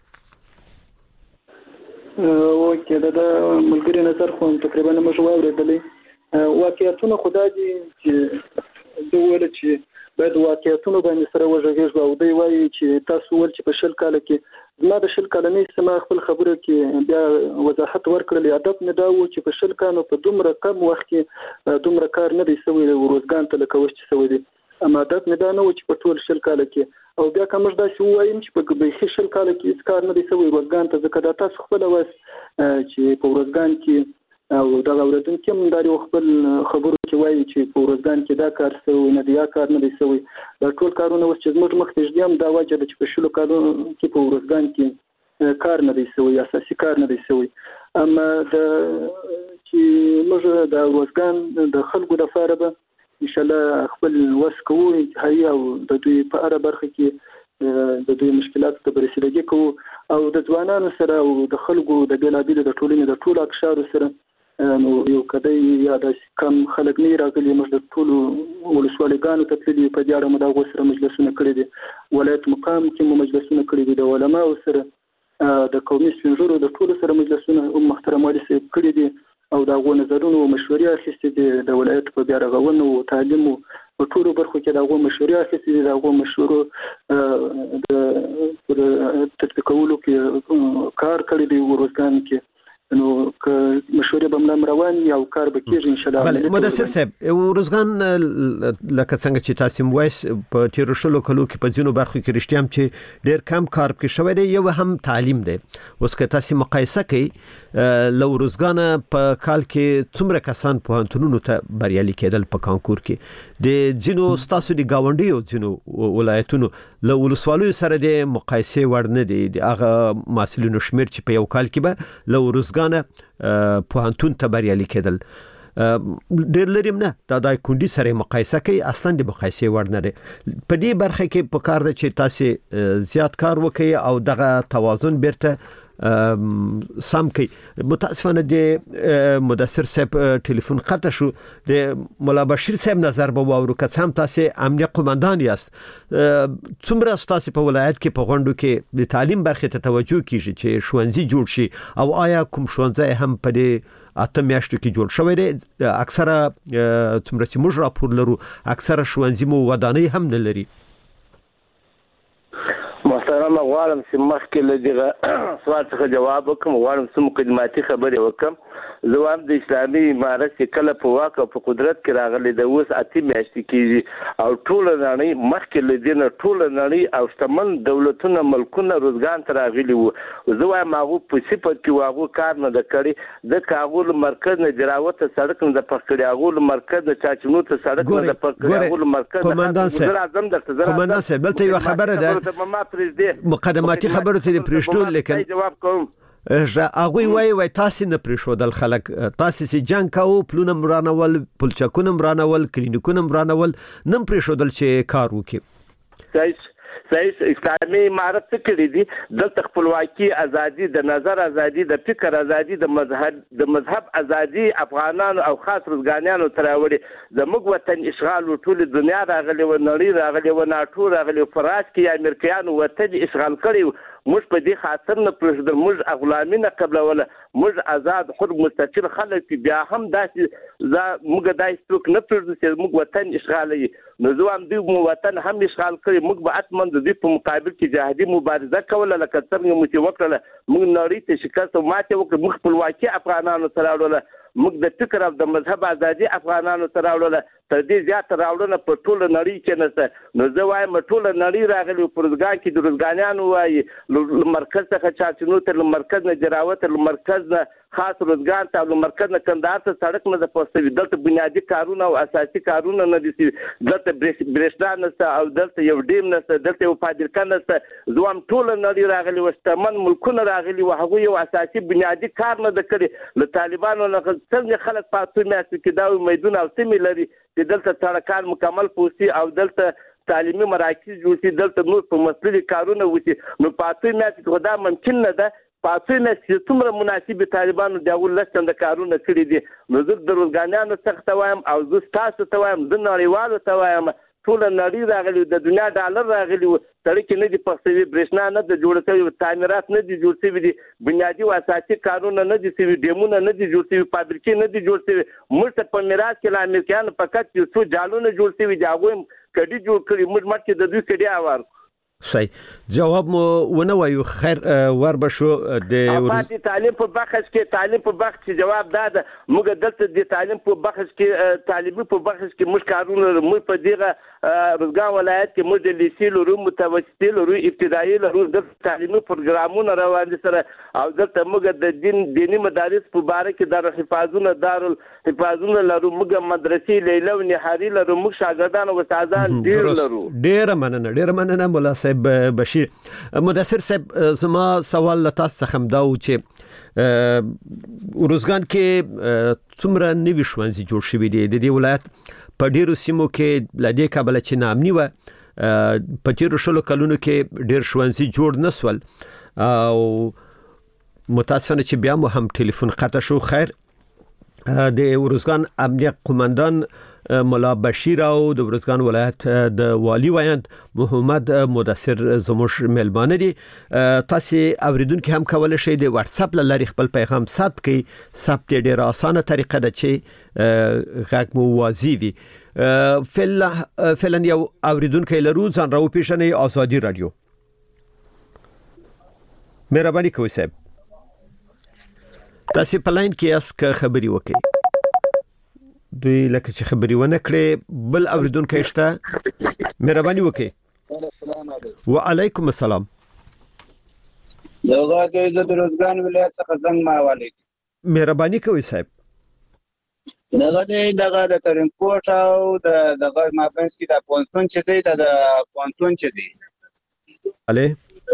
A: اوکې دا د ملګری نظر خو تقریبا موږ واوریدلې واقعیتونه خدای دي چې دوی ول چې باید واقعیتونه باندې سره وژغېږو او دوی وایي چې تاسو ول چې په شل کال کې زما د شل کلنۍ سما خپل خبره کې بیا وضاحت ورکړل. هدف نه دا و چې په شل کالو په دومره کم وخت کې دومره کار نه دی سوی ورزګان ته لکه وش سوی دی. اما هدف نه دا نه و چې په ټول شل کال کې او بیا کوم داسې ووایم چې په بیخي شل کال کې هیڅ کار نه دی سوی ورزګان ته ځکه دا تاسو خپل واس چې په ورزګان کې او دا اوریدونکو هم دا یو خپل خبرو کې وایي چې په ورزګان کې دا کار سوی نه دی یا کار نه دی سوی. دا ټول کارونه اوس چې موږ مخ ته ځیم دا وجه ده چې په شلو کالو کې په ورزګان کې کار نه دی سوی اساسي کار نه دی سوی. اما د چې موږ د ورزګان د خلکو لپاره به ان شاء الله خپل وس کوو هي او د دوی په اړه برخه کې د دوی مشکلات ته برسېدګي کوو او د ځوانانو سره او د خلکو د بیلابیلو د ټولنې د ټولو اقشارو سره نو یو کدی یا د کم خلک نه راغلي موږ د ټولو ولسوالیګانو ته تللي په دې اړه موږ د غوسره مجلسونه کړي دي ولایت مقام کې مو مجلسونه کړي دي د علماو سره د قومي سپینږیرو د ټولو سره مجلسونه او محترم والي صاحب کړي دي او دا غو نظرونو او مشورې اخیستې دي د ولایت په بیا رغونو او تعلیم او ټولو برخو کې دا غو مشورې اخیستې دي دا غو مشورو د تطبیقولو کې کار کړی دی ورزګان کې نو که مشورې به ملام روان او کار به کېږي ان شاء الله.
B: بله مدثر صاحب ورزګان لکه څنګه چې تاسو وایس په تیر شلو کلو کې په ځینو برخو کې رښتیا هم چې ډېر کم کار کې شوی دی یو هم تعلیم دی. اوس که تاسو مقایسه کوي لو ورزګان په کال کې څومره کسان پوهنتونونو ته بریالي کېدل په کانکور کې د ځینو ستاسو د گاونډیو ځینو ولایتونو له ولسوالیو سره د مقایسې وړ نه دي. هغه محصلینو شمیر چې په یو کال کې به له ورزګان پوهنتون ته بریالي کېدل ډېر لري نه دا د کندي سره مقایسه کوي اصلا د مقایسې وړ نه دی. په دې برخه کې په کار ده چې تاسو زیات کار وکړي او دغه توازن بیرته سم کوي. متاسفانه د مدثر صاحب ټلیفون قطع شو. د مولا بشیر صاحب نظر به واورو که هم تاسو امنیه قومندان یاست څومره تاسو په ولایت کې په غونډو کې د تعلیم برخه ته توجه کیږي چې ښوونځي جوړ شي او آیا کوم ښوونځي هم په دې اته میاشتو کې جوړ شوی دی؟ اکثره څومره چې موږ راپور لرو اکثره ښوونځي مو ودانۍ هم نه لري.
K: محترم غواړم چې مخکې له دغه سوال څخه جواب وکړم. غواړم څه مقدماتي خبرې وکړم. زه وایم د اسلامي امارت چې کله په واک او په قدرت کې راغلی د اوس اتې میاشتې کېږي او ټوله نړۍ مخکې له دې نه ټوله نړۍ او شتمن دولتونه ملکونه روزګان ته راغلي وو. زه وایم هغوی په صفت کې هغوی کار نه ده کړی ځکه هغوی له مرکز نه جراوت ته سړک نه ده پخ کړی، هغوی له مرکز نه چاچنو ته سړک نه ده پخ کړی، هغوی له مرکز نه
B: قومندان صاحب دلته یوه خبره ده مقدماتي خبرو ته پرېږدو لیکن
K: جواب کوم.
B: هغوی وایي وای تاسې نه پرېښودل خلک، تاسې چې جنګ کوو پلونه م رانول، پلچکونه م رانول، کلینیکونه م رانول، نه م پرېښودل چې کار وکړي.
K: صحیح صحیح. اسلامي امارت څه کړي دي؟ دلته خپلواکي، ازادي، د نظر ازادي، د فکر ازادي، د مذهب د مذهب ازادي افغانانو او خاص روزګانیانو ته راوړي. زموږ وطن اشغال و ټول دنیا راغلی و، نړۍ راغلی و، ناټو راغلی و، فراش کې امریکایانو وطن اشغال کړی و. موږ په دې خاطر نه پرېږدل، موږ غلامي نه قبلوله، موږ آزاد خود مستقل خلک بیا هم داسې موږ داسې څوک نه پرېږدو چې موږ وطن اشغالوي. نو زه وایم دوی مو وطن هم اشغال کړی، موږ به حتما د دوی په مقابل کې جهادي مبارزه کوله لکه څرنګه مو چې وکړله. موږ نړۍ ته شکست او ماتې وکړه، موږ خپلواکي افغانانو ته راوړله، موږ د فکر او د مذهب ازادي افغانانو ته راوړله. تر دې زیاته راوړنه په ټوله نړۍ کې نشته. نو زه وایم ټوله نړۍ راغلي په روزګان کې د روزګانیانو وایي له مرکز څخه چارچنو ته، له مرکز نه جراوت، له مرکز نه خاص روزګان ته، له مرکز نه کندهار ته سړک نه ده پوسټوي. دلته بنیادي کارونه او اساسي کارونه نه دي سوي، دلته برېښنا نشته او دلته یو ډیم نشته، دلته یو فابریکه نشته. زه وایم ټوله نړۍ راغلي و، شتمن ملکونه راغلي و، هغوی یو اساسي بنیادي کار نه ده کړی. له طالبانو نه څنګه خلک په اتو میاشتو کې دا امیدونه او سیمې لري چې دلته سړکان مکمل پوسي او دلته تعلیمي مراکز جوړ شي، دلته نور په مسلې کارونه وشي. نو په اتو میاشتو کې دا ممکن نه ده. په اتو میاشتو کې څومره مناسب طالبانو د هغو لس چنده کارونه کړي دي. نو زه د روزګانیانو څخه ته وایم او زه ستاسو ته وایم، زه نړیوالو ته وایم، ټوله نړۍ راغلي، د دنیا ډالر راغلي وو، سړکې نه دي پخ شوي، برېښنا نه ده جوړه شوې، تعمیرات نه دي جوړ شوي دي، بنیادي او اساسي کارونه نه دي شوي، ډیمونه نه دي جوړ شوي، فابریکې نه دي جوړ شوي. موږ ته په میراث کې له امریکایانو فقط یو څو جالونه جوړ شوي دي، هغوی هم کډي جوړ کړي، موږ مټکې د دوی کډي اوار.
B: صحیح جواب مو ونه وایو. خیر ور بشو د
K: افاتی تعلیم په بخش کې تعلیم په بخش کې جواب داده. موږ دلته د تعلیم په بخش کې تعلیمي په بخش کې موږ کارونه موږ په دغه روزګان ولایت کې موږ د لیسې لرو، متوسطي لرو، ابتدایي لرو، د تعلیمي پروګرامونه روان دي سره. او دلته موږ د دین دینی مدارس په باره کې دارالحفاظونه دارالحفاظونه لرو، موږ مدرسې لیلا او نهاري لرو، موږ شاګردان او استادان ډیر لرو.
B: ډیر مننه ډیر مننه مولا صاحب بشیر. مدثر صاحب زما سوال له تاسو څخه دا و چې روزګان کې څومره نوي ښوونځي جوړ شوي دي د دې ولایت په ډیرو سیمو کې له دې کبله چې ناامني وه په تېرو شلو کلونو کې ډیر ښوونځي جوړ نه سول او متاسفانه چې بیا مو هم ټلیفون قطع شو. خیر د روزګان امنیه قومندان مولا بشیر او د روزګان ولایت د والی ویاند محمد مدثر زموږ ملمانه دي. تاسو اوریدونکو هم کولای شئ د واتس اپ لاري خپل پیغام ثبت کړئ. ثبت ډیره اسانه طریقه ده چې غږ مو واضح وي. فعلا فعلا یو اوریدونکو لرو ځان راو پیژنې ازادي رادیو. مهرباني کوئ صاحب تاسو په لاین کې اس که خبري وکړئ. دوی لکه چې خبري ونه کړې بل اوریدونکو شته، مهرباني وکړئ.
N: السلام علیکم.
B: وعلیکم السلام.
N: دغه د روزګان ولایت څخه زنګ ما والي.
B: مهرباني کوئ صاحب.
N: دغه دغه د ترنکوټ او د دغه مابینس کې د پونتون چې دی د پونتون چې دی.
B: علي.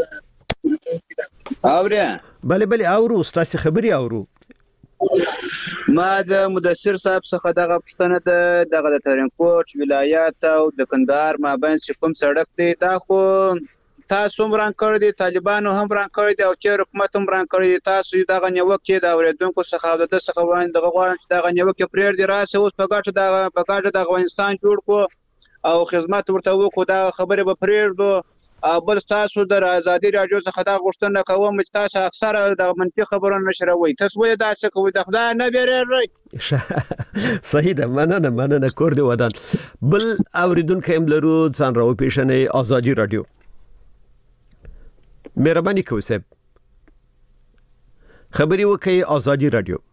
N: اوریا.
B: بله بله اورو تاسو خبري اورو.
N: ما د مدثر صاحب څخه دغه پښتنه د دغه د ترنکوټ ولایت او د کندهار مابین چې کوم سړک دی دا خو تاسو هم ران کړی دی، طالبانو هم ران کړی دی او چې حکومت هم ران کړی دی. تاسو دغه نیوکې د اورېدونکو څخه او د ده څخه وړاندې دغه غواړم چې دغه نیوکې پرېږدي، راسه اوس په ګټه دغه په ګټه د افغانستان جوړ کړو او خدمت ورته وکړو، دغه خبرې به پرېږدو. او بل تاسو د ازادي راډیو څخه دا غوښتنه کوم چې تاسو اکثره د منفي خبرونه نشروي، تاسو ولې داسې کوئ؟ د خدای نه بیریږئ.
B: صحیح ده، مننه مننه کور دی ودان. بل اوریدونکو هم لرو، ځان راو پیژنئ. ازادي راډیو، مهرباني کوئ صاحب خبري وکړئ. ازادي راډیو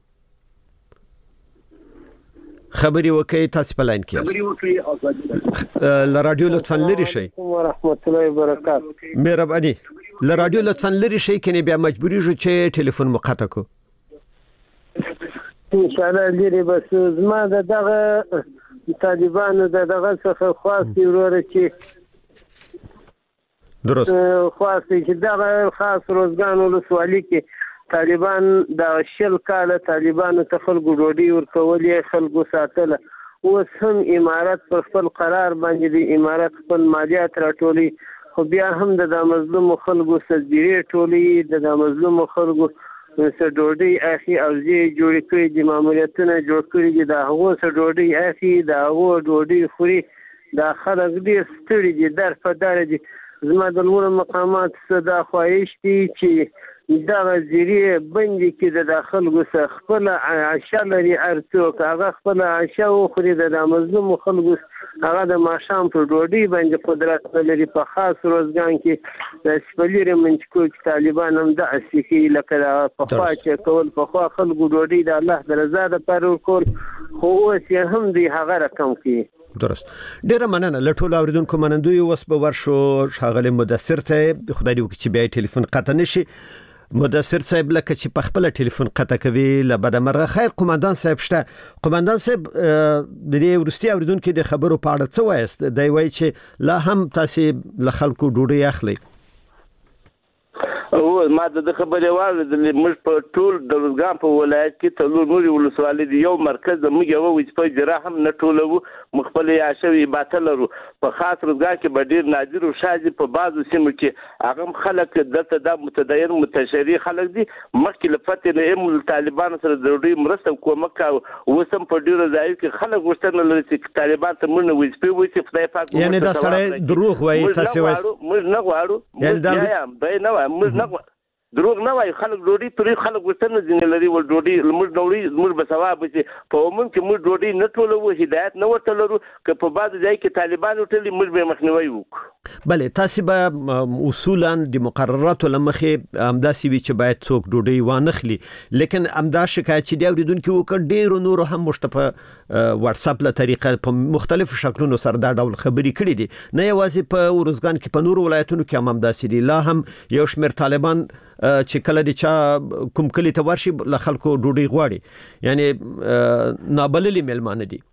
B: خبري وکړئ، تاسو په لاین کې یاست. ل رادیو لطفا لري شي.
O: ورحمت الله وبرکاته.
B: مهرباني ل رادیو لطفا لري شي، کني بیا مجبوري شو چې ټلیفون مقاطع کو.
O: ان شاء الله لري، بس زما دغه طالبانو دغه څخه خاص ورور چې
B: درست
O: خاص چې دغه خاص روزګان ولسوالۍ کې طالبان د شل کاله طالبانو ته خلکو ډوډۍ ورکولې، خلکو ساتله. اوس هم امارات پر خپل قرار باندې د امارات خپل مالیات راټولي، خو بیا هم د مظلومو خلکو سجديري ټولي، د مظلومو خلکو څه ډوډۍ اخی او زی جوړ کړي دي، ماموریتونه جوړ کړي دي، د هغو څه ډوډۍ اخی، د هغو ډوډۍ خوري. دا خلک ډېر ستړي دي، در په دار دي. زما د لوړو مقامات څخه دا خواهش دي چې دغه ذریعه بندي کې د خلکو څخه خپل عشا لري، ارڅوک هغه خپل عشا وخوري، د مظلومو خلکو هغه د ماښام په ډوډۍ باندې قدرت لري. په خاص روزګان کې د سپليري منچکو چې طالبان هم د اسکی لکه په خوا چې کول، په خوا خلکو ډوډۍ د الله د رضا لپاره ورکول، خو اوس یې هم دی هغه رقم کې.
B: درست. ډیره مننه لټول اوریدونکو منندوی. اوس به ورشو شاغله مدثر ته، خدای دې وکړي چې بیا ټلیفون قطع نشي. مدثر صاحب لکه چې په خپل ټلیفون قطع کوي لبدمرغه. خیر قومندان صاحب شته. قومندان صاحب د دې ورستي اوریدونکو د خبرو په اړه څه وایست؟ دی وایي چې لا هم تاسو له خلکو ډوډۍ اخلي.
K: او ما د خبرې واورېدلې، موږ په ټول د روزګان په ولایت کې څلور نورې ولسوالۍ دي، یو مرکز موږ یو وظیفه هم نه ټولوو، موږ خپل یا شوي باته لرو. په خاص روزګان کې به ډېر نادر او شاذ په بعضو سیمو کې هغه خلک دلته د متدین متشرعي خلک دي، مخکې له فتحې نه هم طالبانو سره د ډوډۍ مرسته کومک او اوس هم په ډېرو ځایو کې خلک غوښتنه لري چې طالبان ته موږ وظیفې وایي، خدای پاک
B: یعنی دا سړی دروغ وایي. تاسو وایي
K: موږ نه غواړو، یعنی دا نه وایي موږ نه دروغ نه وایي. خلک ډوډۍ پرې خلک غوښتنه ځینې لري، ول ډوډۍ موږ ډوډۍ موږ به ثواب شي. په عموم کې موږ ډوډۍ نه ټولوو، هدایت نه ورته لرو، که په بعض ځای کې طالبان وټلي موږ به مخنیوي وکړو.
B: بله، تاسو به اصولا د مقرراتو لمخې همداسې وي چې باید څوک ډوډۍ وانخلي، لیکن همدا شکایت چې دی اوریدونکو وکړ، ډېرو نورو هم مشتپه واتس اپ له طریقه په مختلفو شکلونو سره دا ډول خبرې کړې دي، نه یوازې په ورزګان کې، په نورو ولایتونو کې هم همداسې دي. لا هم یو شمېر طالبان چې کله د چا کوم کلی ته ورشي له خلکو ډوډۍ غواړي، یعنی نابللي میلمانه دي.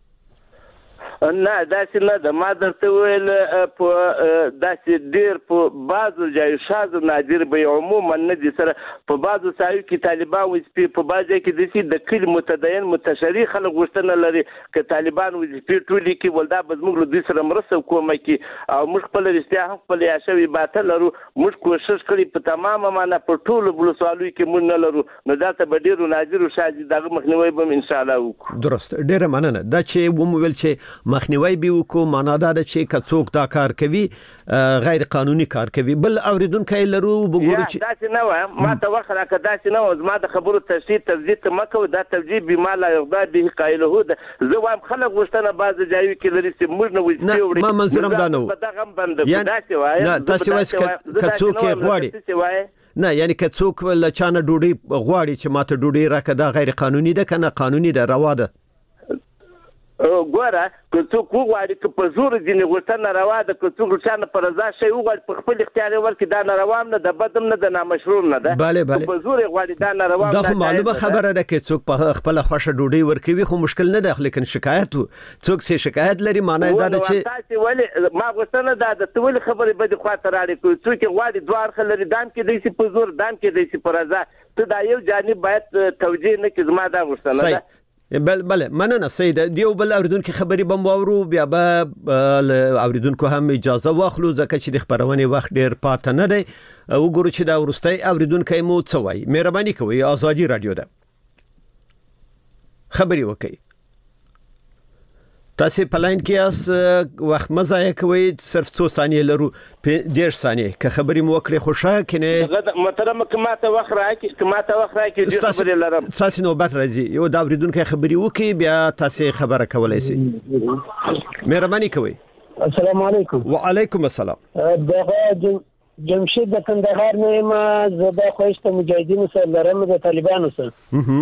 K: نه داسې نه ده، ما درته ویل په داسې ډېر په بعضو ځایو شاذ و نادر به عموما نه دي سره، په بعضو ځایو کې طالبان وظیفې، په بعض ځای کې داسې د کلي متدین متشرعي خلک غوښتنه لري که طالبان وظیفې ټولې کړي، ول دا به زموږ له دوی سره مرسته کومک کړي. او موږ خپله رښتیا هم خپل یا شوي باته لرو، موږ کوشش کړي په تمامه معنا په ټولو ولسوالیو کې موږ نه لرو، نو دا ته به ډېرو نادر و شاذ دغه مخنیوی به هم انشاءالله وکړو.
B: درست. ډېره مننه. دا چې ومویل چې مخنیوی به وکړو، معنا دا ده چې که څوک دا کار کوي غیر قانوني کار کوي. بل اوریدونکو لرو وګورو چې
K: داسې نه وایم، ما ته وخت راکړه، داسې نه و، زما د خبرو تشریح تفضیح مه کوه، دا توجیه بما لا یرضی به قایله ده. زه وایم خلک غوښتنه بعض ځایو کې لري چې موږ نه وظیفې وړي،
B: ما منظورم دا نه و.
K: دغه هم بنده داسې وایم.
B: نه تاسو وایئ که څوک یې غواړي، نه یعنی که څوک له چانه ډوډۍ غواړي چې ماته ډوډۍ راکړه، دا غیر قانوني ده که نه قانوني ده، روا ده؟
K: ګوره که څوک وغواړي که په زور ځینې غوښتنه روا ده، که څوک چانه په رضا شی وغواړي په خپل اختیار یې ورکړي، دا ناروا هم نه ده، بد هم نه ده، نامشروع نه ده.
B: بله بله،
K: په زور یې غواړي دا ناروا
B: دا خو معلومه خبره ده که څوک په خپله خوښه ډوډۍ ورکوي، خو مشکل نه ده. لیکن شکایت څوک چې شکایت لري معنا دا ده چې
K: تاسې ولې ما غوښتنه دا ده، ته ولې خبرې بدې خواته راړې کوې؟ څوک یې غواړي دوه اړخه لري، دام کېدی شي په زور، دام کېدی شي په رضا، ته دا یو جانب باید توجیه نه کړې. زما دا غوښتنه ده.
B: بل بل مننه سید دیو بل اوریدونکو خبري بم واورو بیا به اوریدونکو هم اجازه واخلو ځکه چې د خبرونه وخت ډیر پاتې نه دی وګورو چې دا ورستۍ اوریدونکو مو څه وایي مهرباني کوئ ازادي رادیو ده خبري وکي تاسو په لاین کې اس وخت مزه کوي صرف څو ثانیې لرو په ډیر ثانیې که خبري مو وکړي خوشاله کینه
K: محترم کماته وخت راکې کماته وخت راکې ډیر خبرې لرم
B: تاسو نوبت راځي یو دا اوریدونکو خبري وکي بیا تاسو خبره کولای شئ مهرباني کوئ
S: السلام علیکم
B: وعلیکم السلام
S: دغه جمشید د کندهار نه ما زبا خوښته مجاهدینو سره لرم د طالبانو سره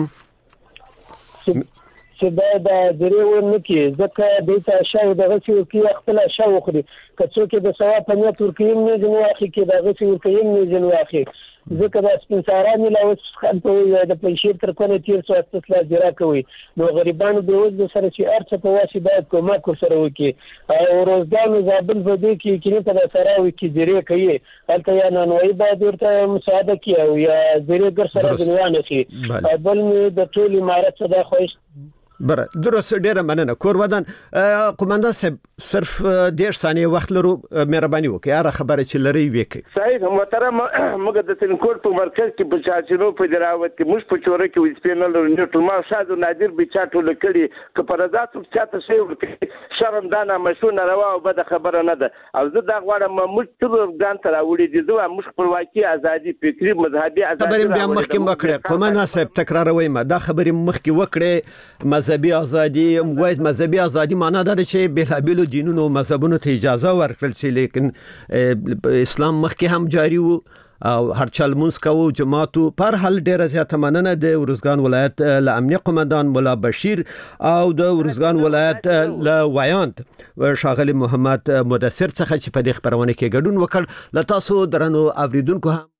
S: چې دا د دریو نکي ځکه د تاسو د غسیو کې خپل شاو خوري کڅو کې د سوا پنځه ترکیم نه جنو اخی کې د غسیو کې نه جنو اخی ځکه د سپینسارانو له اوس خلکو د پنځیر تر کنه تیر څو استثلا جرا کوي نو غریبانو د اوس د سره چې ارڅ په واسي باید کومک سره وکي او روزګانو زابل بده کې کې په سره وکي جری کوي هلته یا ننوي باید ورته مساعده کوي او یا جری ګر سره دنیا نه شي بل د ټول امارات څخه خوښ
B: بره درست ډیره مننه کور ودان قومندان صاحب صرف ډیر ثانیه وخت لرو مهرباني وکړئ هر خبره چې لري وکړئ
K: صحیح محترم موږ د سنکور په مرکز کې په چاچینو په دراوت کې موږ په چوره کې وسپینل نیوټل ما شاده نادر به چاټو لکړي ک پرزات چاته شی ورکړي شرمدانه مشونه روا او بد خبره نه ده او زه دا غواړم موږ ټول ګان تر وړي دي زه موږ خپلواکي ازادي فکری مذهبي ازادي
B: خبرې بیا مخکې وکړه قومندان صاحب تکراروي ما دا خبرې مخکې وکړه مذهبي ازادي موږ مذهبي ازادي معنا دا چې بلا بل دینونو مذهبونو ته اجازه ورکړل شي لیکن اسلام مخکې هم جاری وو او هر چا لمونځ کوو جماعتو پر حال ډیره زیاته مننه د ورزګان ولایت له امنیه قومندان مولا بشیر او د ورزګان ولایت له وایاند شاغلی محمد مدثر څخه چې په دې خبرونه کې ګډون وکړ ل تاسو درنو اوریدونکو هم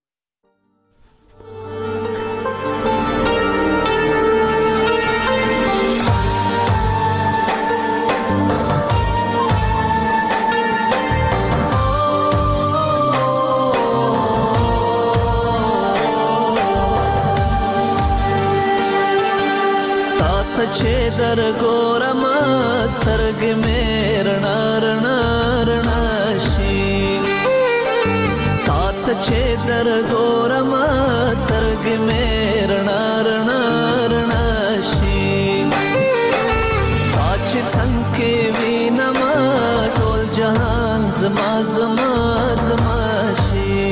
T: چې در ګورم سترګ مې رڼا رڼا رڼا شي تات چې در ګورم سترګ مې رڼا رڼا رڼا شي اچ څنګه وینم ټول جهان زما زما زما شي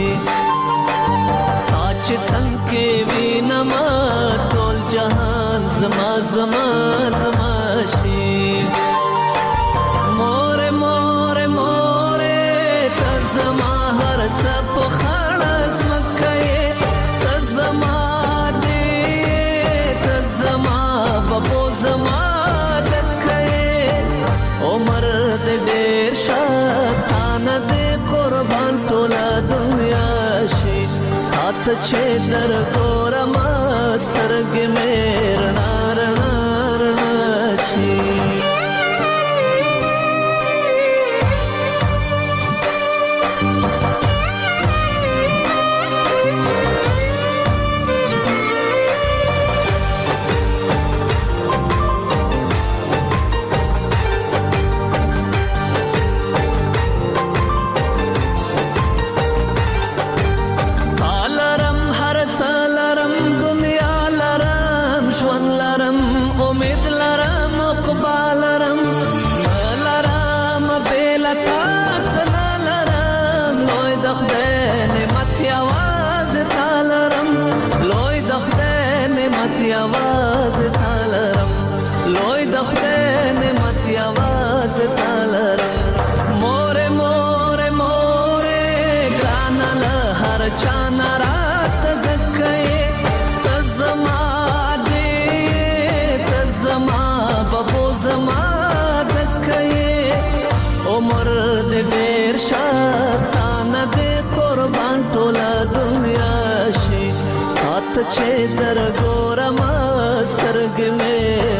T: اچ څنګه وینم ټول جهان زما زما زما شي مور مور مور تزما هر صف خلاص مکه تزما دې تزما بابو زما دکه عمر دې ډېر شاتان دې قربان ټول دنیا شي هات چې در ګورم سترګ مې رڼا رڼا رڼا شي आवाज तालरम लोय दखते ने मत आवाज तालरम मोरे मोरे मोरे ग्रानल हर चाना रात जक्के तजमा दे तजमा बबो जमा दक्के उमर दे बेर शातान दे कुर्बान टोला दुनिया शी हाथ छे दर गोरा मास्तर गे में